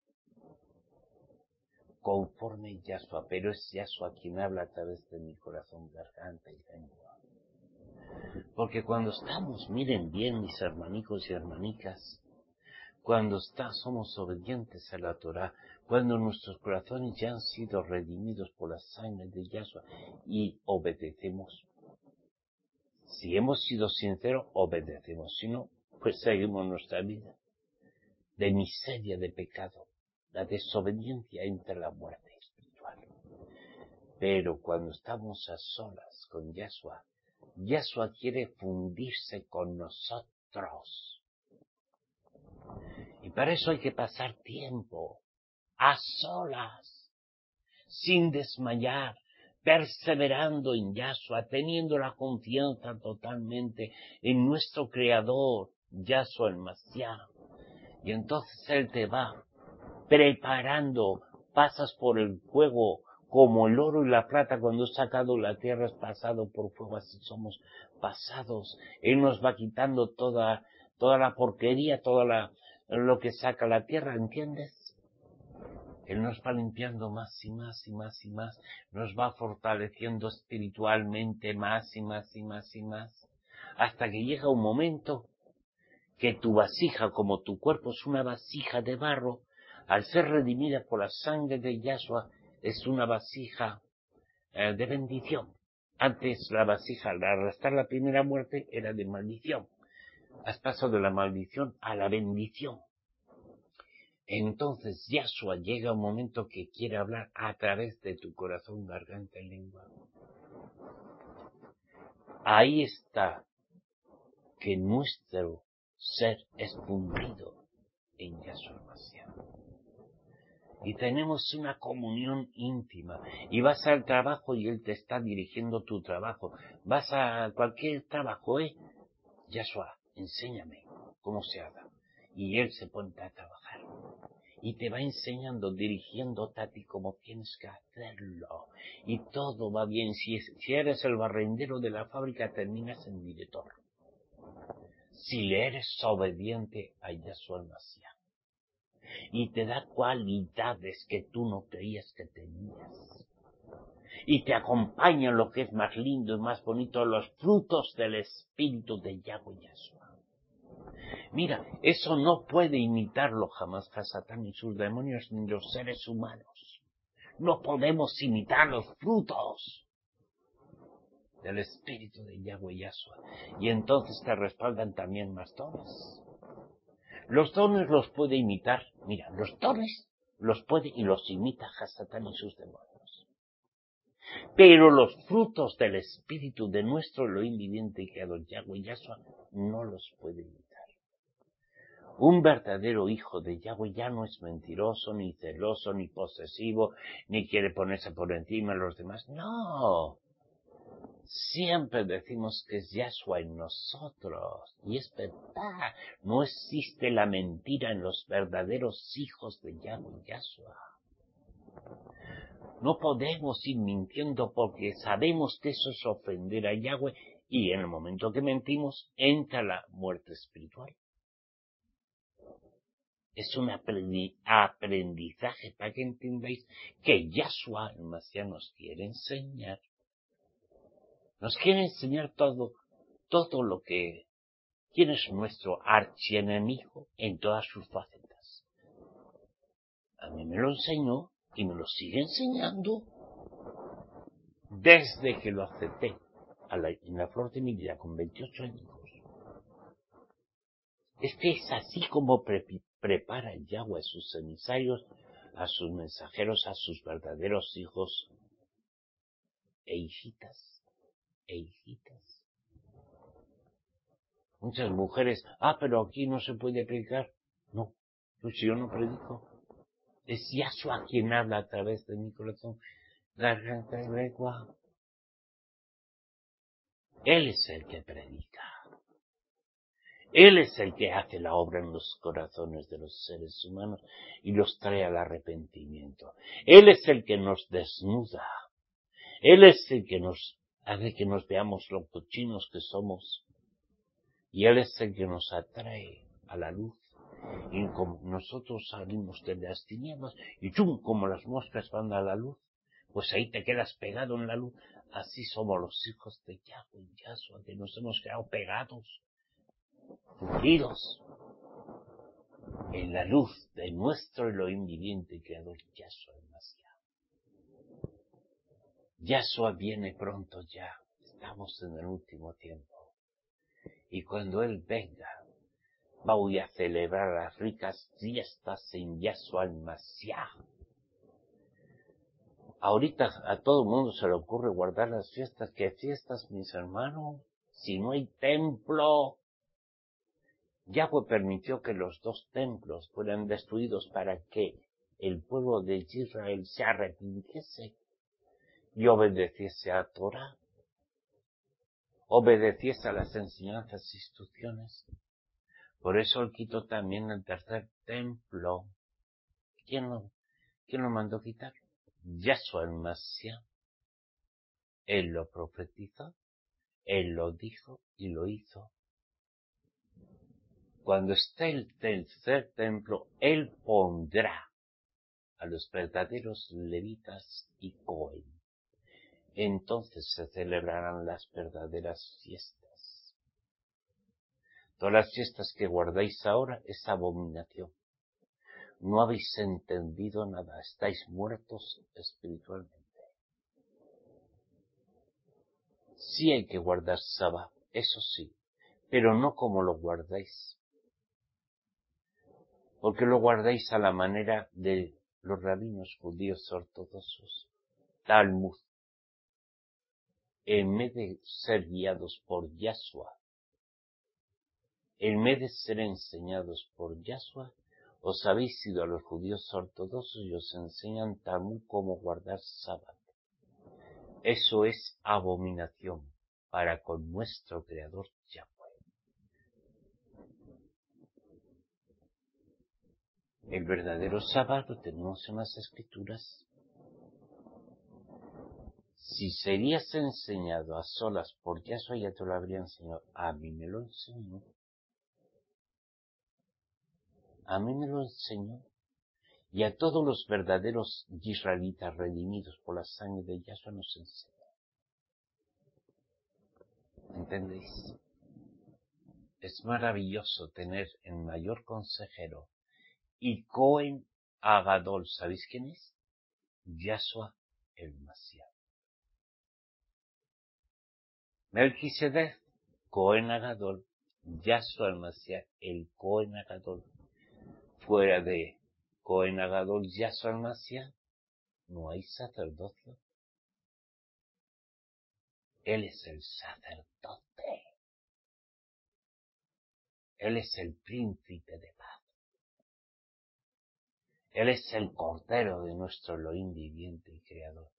Conforme Yahshua, pero es Yahshua quien habla a través de mi corazón, garganta y lengua. Porque cuando estamos, miren bien mis hermanicos y hermanicas, cuando somos obedientes a la Torah, cuando nuestros corazones ya han sido redimidos por la sangre de Yahshua y obedecemos. Si hemos sido sinceros, obedecemos. Si no, pues seguimos nuestra vida de miseria, de pecado. La desobediencia entra en la muerte espiritual. Pero cuando estamos a solas con Yahshua, Yahshua quiere fundirse con nosotros. Y para eso hay que pasar tiempo a solas, sin desmayar, perseverando en Yahshua, teniendo la confianza totalmente en nuestro Creador, Yahshua el Mashiach. Y entonces Él te va preparando, pasas por el fuego como el oro y la plata cuando es sacado la tierra es pasado por fuego, así somos pasados. Él nos va quitando toda la porquería, lo que saca la tierra, ¿entiendes? Él nos va limpiando más y más y más y más, nos va fortaleciendo espiritualmente más y más y más y más, hasta que llega un momento que tu vasija, como tu cuerpo es una vasija de barro, al ser redimida por la sangre de Yahshua, es una vasija de bendición. Antes la vasija, al arrastrar la primera muerte, era de maldición. Has pasado de la maldición a la bendición. Entonces Yahshua llega un momento que quiere hablar a través de tu corazón, garganta y lengua. Ahí está que nuestro ser es fundido en Yahshua Mashiach. Y tenemos una comunión íntima. Y vas al trabajo y Él te está dirigiendo tu trabajo. Vas a cualquier trabajo, Yahshua, enséñame cómo se haga. Y Él se pone a trabajar. Y te va enseñando, dirigiéndote a ti como tienes que hacerlo. Y todo va bien. Si eres el barrendero de la fábrica, terminas en director. Si le eres obediente a Yahshua Mashiach. Y te da cualidades que tú no creías que tenías. Y te acompaña lo que es más lindo y más bonito, los frutos del Espíritu de Yahweh Yahshua. Mira, eso no puede imitarlo jamás Satán y sus demonios ni los seres humanos. No podemos imitar los frutos del Espíritu de Yahweh Yahshua. Y entonces te respaldan también más dones. Los dones los puede imitar. Mira, los dones los puede y los imita Satán y sus demonios. Pero los frutos del Espíritu de nuestro Elohim viviente y creador Yahweh Yahshua no los puede imitar. Un verdadero hijo de Yahweh ya no es mentiroso, ni celoso, ni posesivo, ni quiere ponerse por encima de los demás. No. Siempre decimos que es Yahshua en nosotros. Y es verdad. No existe la mentira en los verdaderos hijos de Yahweh Yahshua. No podemos ir mintiendo porque sabemos que eso es ofender a Yahweh y en el momento que mentimos entra la muerte espiritual. Es un aprendizaje para que entendáis que Yahshua el Mesías nos quiere enseñar. Nos quiere enseñar todo lo que quién es nuestro archienemigo en todas sus facetas. A mí me lo enseñó y me lo sigue enseñando desde que lo acepté en la flor de mi vida con 28 años. Es que es así como prepara Yahweh a sus emisarios, a sus mensajeros, a sus verdaderos hijos e hijitas. Muchas mujeres, pero aquí no se puede predicar. No, pues yo no predico. Es Yahshua quien habla a través de mi corazón, garganta y lengua. Él es el que predica. Él es el que hace la obra en los corazones de los seres humanos y los trae al arrepentimiento. Él es el que nos desnuda. Él es el que nos hace que nos veamos lo cochinos que somos. Y Él es el que nos atrae a la luz. Y como nosotros salimos de las tinieblas y ¡chum! Como las moscas van a la luz, pues ahí te quedas pegado en la luz. Así somos los hijos de Yahweh y Yahshua, que nos hemos quedado pegados, fundidos en la luz de nuestro Elohim viviente y creador Yahshua el Mesías. Yahshua viene pronto ya, estamos en el último tiempo. Y cuando Él venga, voy a celebrar las ricas fiestas en Yahshua el Mesías. Ahorita a todo el mundo se le ocurre guardar las fiestas. ¿Qué fiestas, mis hermanos? Si no hay templo. Yahweh permitió que los 2 templos fueran destruidos para que el pueblo de Israel se arrepintiese y obedeciese a Torah, obedeciese a las enseñanzas e instrucciones. Por eso Él quitó también el 3er templo. ¿Quién lo mandó quitar? Yahshua el Mesías. Él lo profetizó, Él lo dijo y lo hizo. Cuando esté el 3er templo, Él pondrá a los verdaderos levitas y Cohen. Entonces se celebrarán las verdaderas fiestas. Todas las fiestas que guardáis ahora es abominación. No habéis entendido nada, estáis muertos espiritualmente. Sí hay que guardar Sabbat, eso sí, pero no como lo guardáis. Porque lo guardáis a la manera de los rabinos judíos ortodoxos, Talmud. En vez de ser guiados por Yahshua, en vez de ser enseñados por Yahshua, os habéis ido a los judíos ortodoxos y os enseñan Talmud cómo guardar Sabbat. Eso es abominación para con nuestro Creador Yahweh. El verdadero Sabbat lo tenemos en las Escrituras. Si serías enseñado a solas por Yahshua, ya te lo habría enseñado. A mí me lo enseñó. A mí me lo enseñó. Y a todos los verdaderos israelitas redimidos por la sangre de Yahshua nos enseñó. ¿Entendéis? Es maravilloso tener el mayor consejero y Cohen Agadol. ¿Sabéis quién es? Yahshua el Mesías. Melquisedec, Cohen Agadol. Yahshua el Mesías, el Cohen Agadol. Fuera de Cohen Agadol, Yahshua el Mesías, no hay sacerdocio. Él es el sacerdote. Él es el príncipe de paz. Él es el cordero de nuestro Elohim viviente y creador.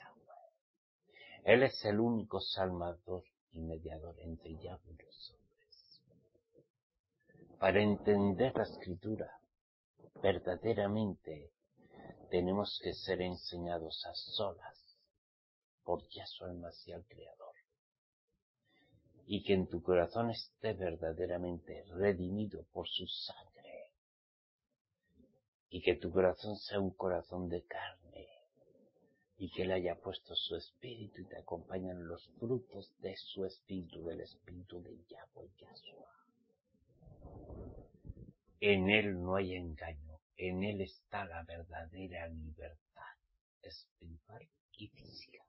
Él es el único salvador y mediador entre Yahweh y los hombres. Para entender la Escritura verdaderamente tenemos que ser enseñados a solas por Yahshua el Mashiach, el Creador. Y que en tu corazón esté verdaderamente redimido por su sangre. Y que tu corazón sea un corazón de carne. Y que Él haya puesto su espíritu y te acompañan los frutos de su espíritu, del espíritu de Yahweh Yahshua. En Él no hay engaño, en Él está la verdadera libertad espiritual y física.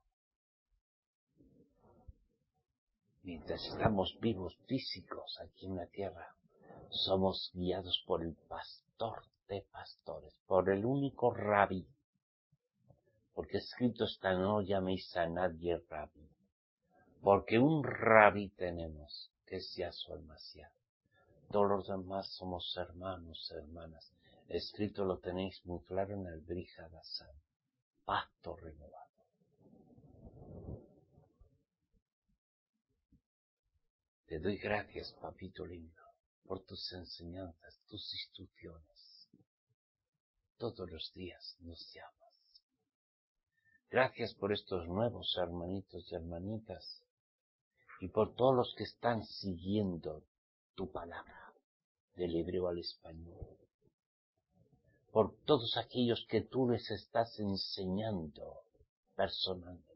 Mientras estamos vivos físicos aquí en la tierra, somos guiados por el pastor de pastores, por el único rabí. Porque escrito está, no llaméis a nadie rabí. Porque un rabí tenemos, que es Yahshua el Mashiach. Todos los demás somos hermanos, hermanas. Escrito lo tenéis muy claro en el Brit Hadashah, pacto renovado. Te doy gracias, papito lindo, por tus enseñanzas, tus instrucciones. Todos los días nos llamas. Gracias por estos nuevos hermanitos y hermanitas y por todos los que están siguiendo tu palabra, del hebreo al español. Por todos aquellos que tú les estás enseñando personalmente.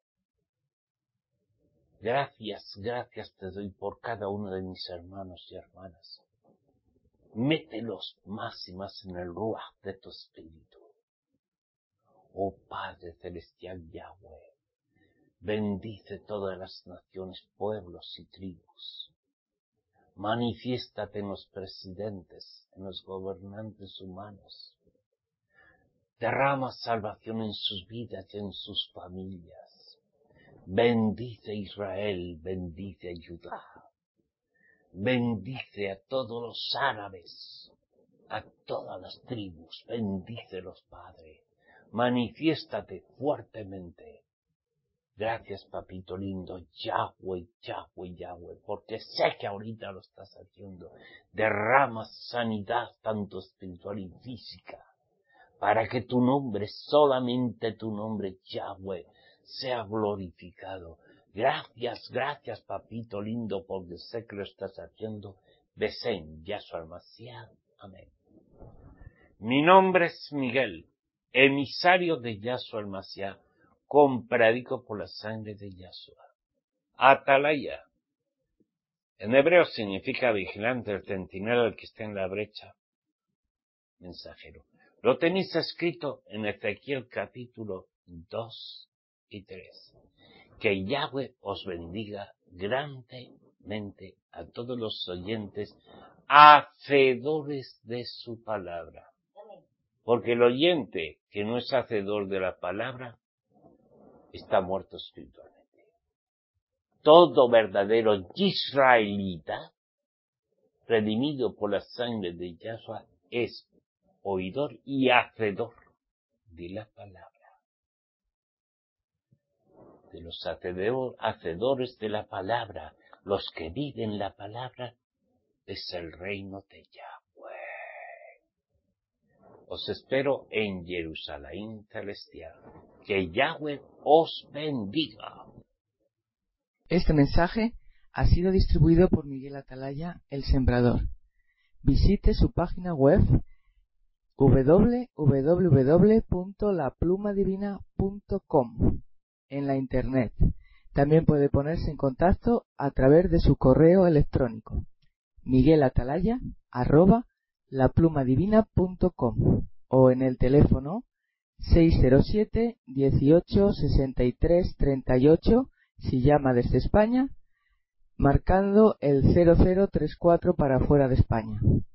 Gracias te doy por cada uno de mis hermanos y hermanas. Mételos más y más en el ruaj de tu espíritu. Oh Padre Celestial Yahweh, bendice todas las naciones, pueblos y tribus. Manifiéstate en los presidentes, en los gobernantes humanos. Derrama salvación en sus vidas y en sus familias. Bendice Israel, bendice Judá. Bendice a todos los árabes, a todas las tribus. Bendícelos, Padre. Manifiéstate fuertemente. Gracias, papito lindo, Yahweh, Yahweh, Yahweh, porque sé que ahorita lo estás haciendo. Derrama sanidad tanto espiritual y física, para que tu nombre, solamente tu nombre, Yahweh, sea glorificado. Gracias, papito lindo, porque sé que lo estás haciendo. Besén, Yahshua el Mashiach. Amén. Mi nombre es Miguel, emisario de Yahshua el Mashiach, compradico por la sangre de Yahshua. Atalaya. En hebreo significa vigilante, el centinela, el que está en la brecha. Mensajero. Lo tenéis escrito en Ezequiel capítulo 2 y 3. Que Yahweh os bendiga grandemente a todos los oyentes, hacedores de su palabra. Porque el oyente que no es hacedor de la palabra está muerto espiritualmente. Todo verdadero israelita, redimido por la sangre de Yahshua, es oidor y hacedor de la palabra. De los hacedores de la palabra, los que viven la palabra, es el reino de Yahweh. Os espero en Jerusalén celestial. Que Yahweh os bendiga. Este mensaje ha sido distribuido por Miguel Atalaya, el Sembrador. Visite su página web www.laplumadivina.com en la internet. También puede ponerse en contacto a través de su correo electrónico miguelatalaya@laplumadivina.com o en el teléfono 607 18 63 38 si llama desde España, marcando el 0034 para fuera de España.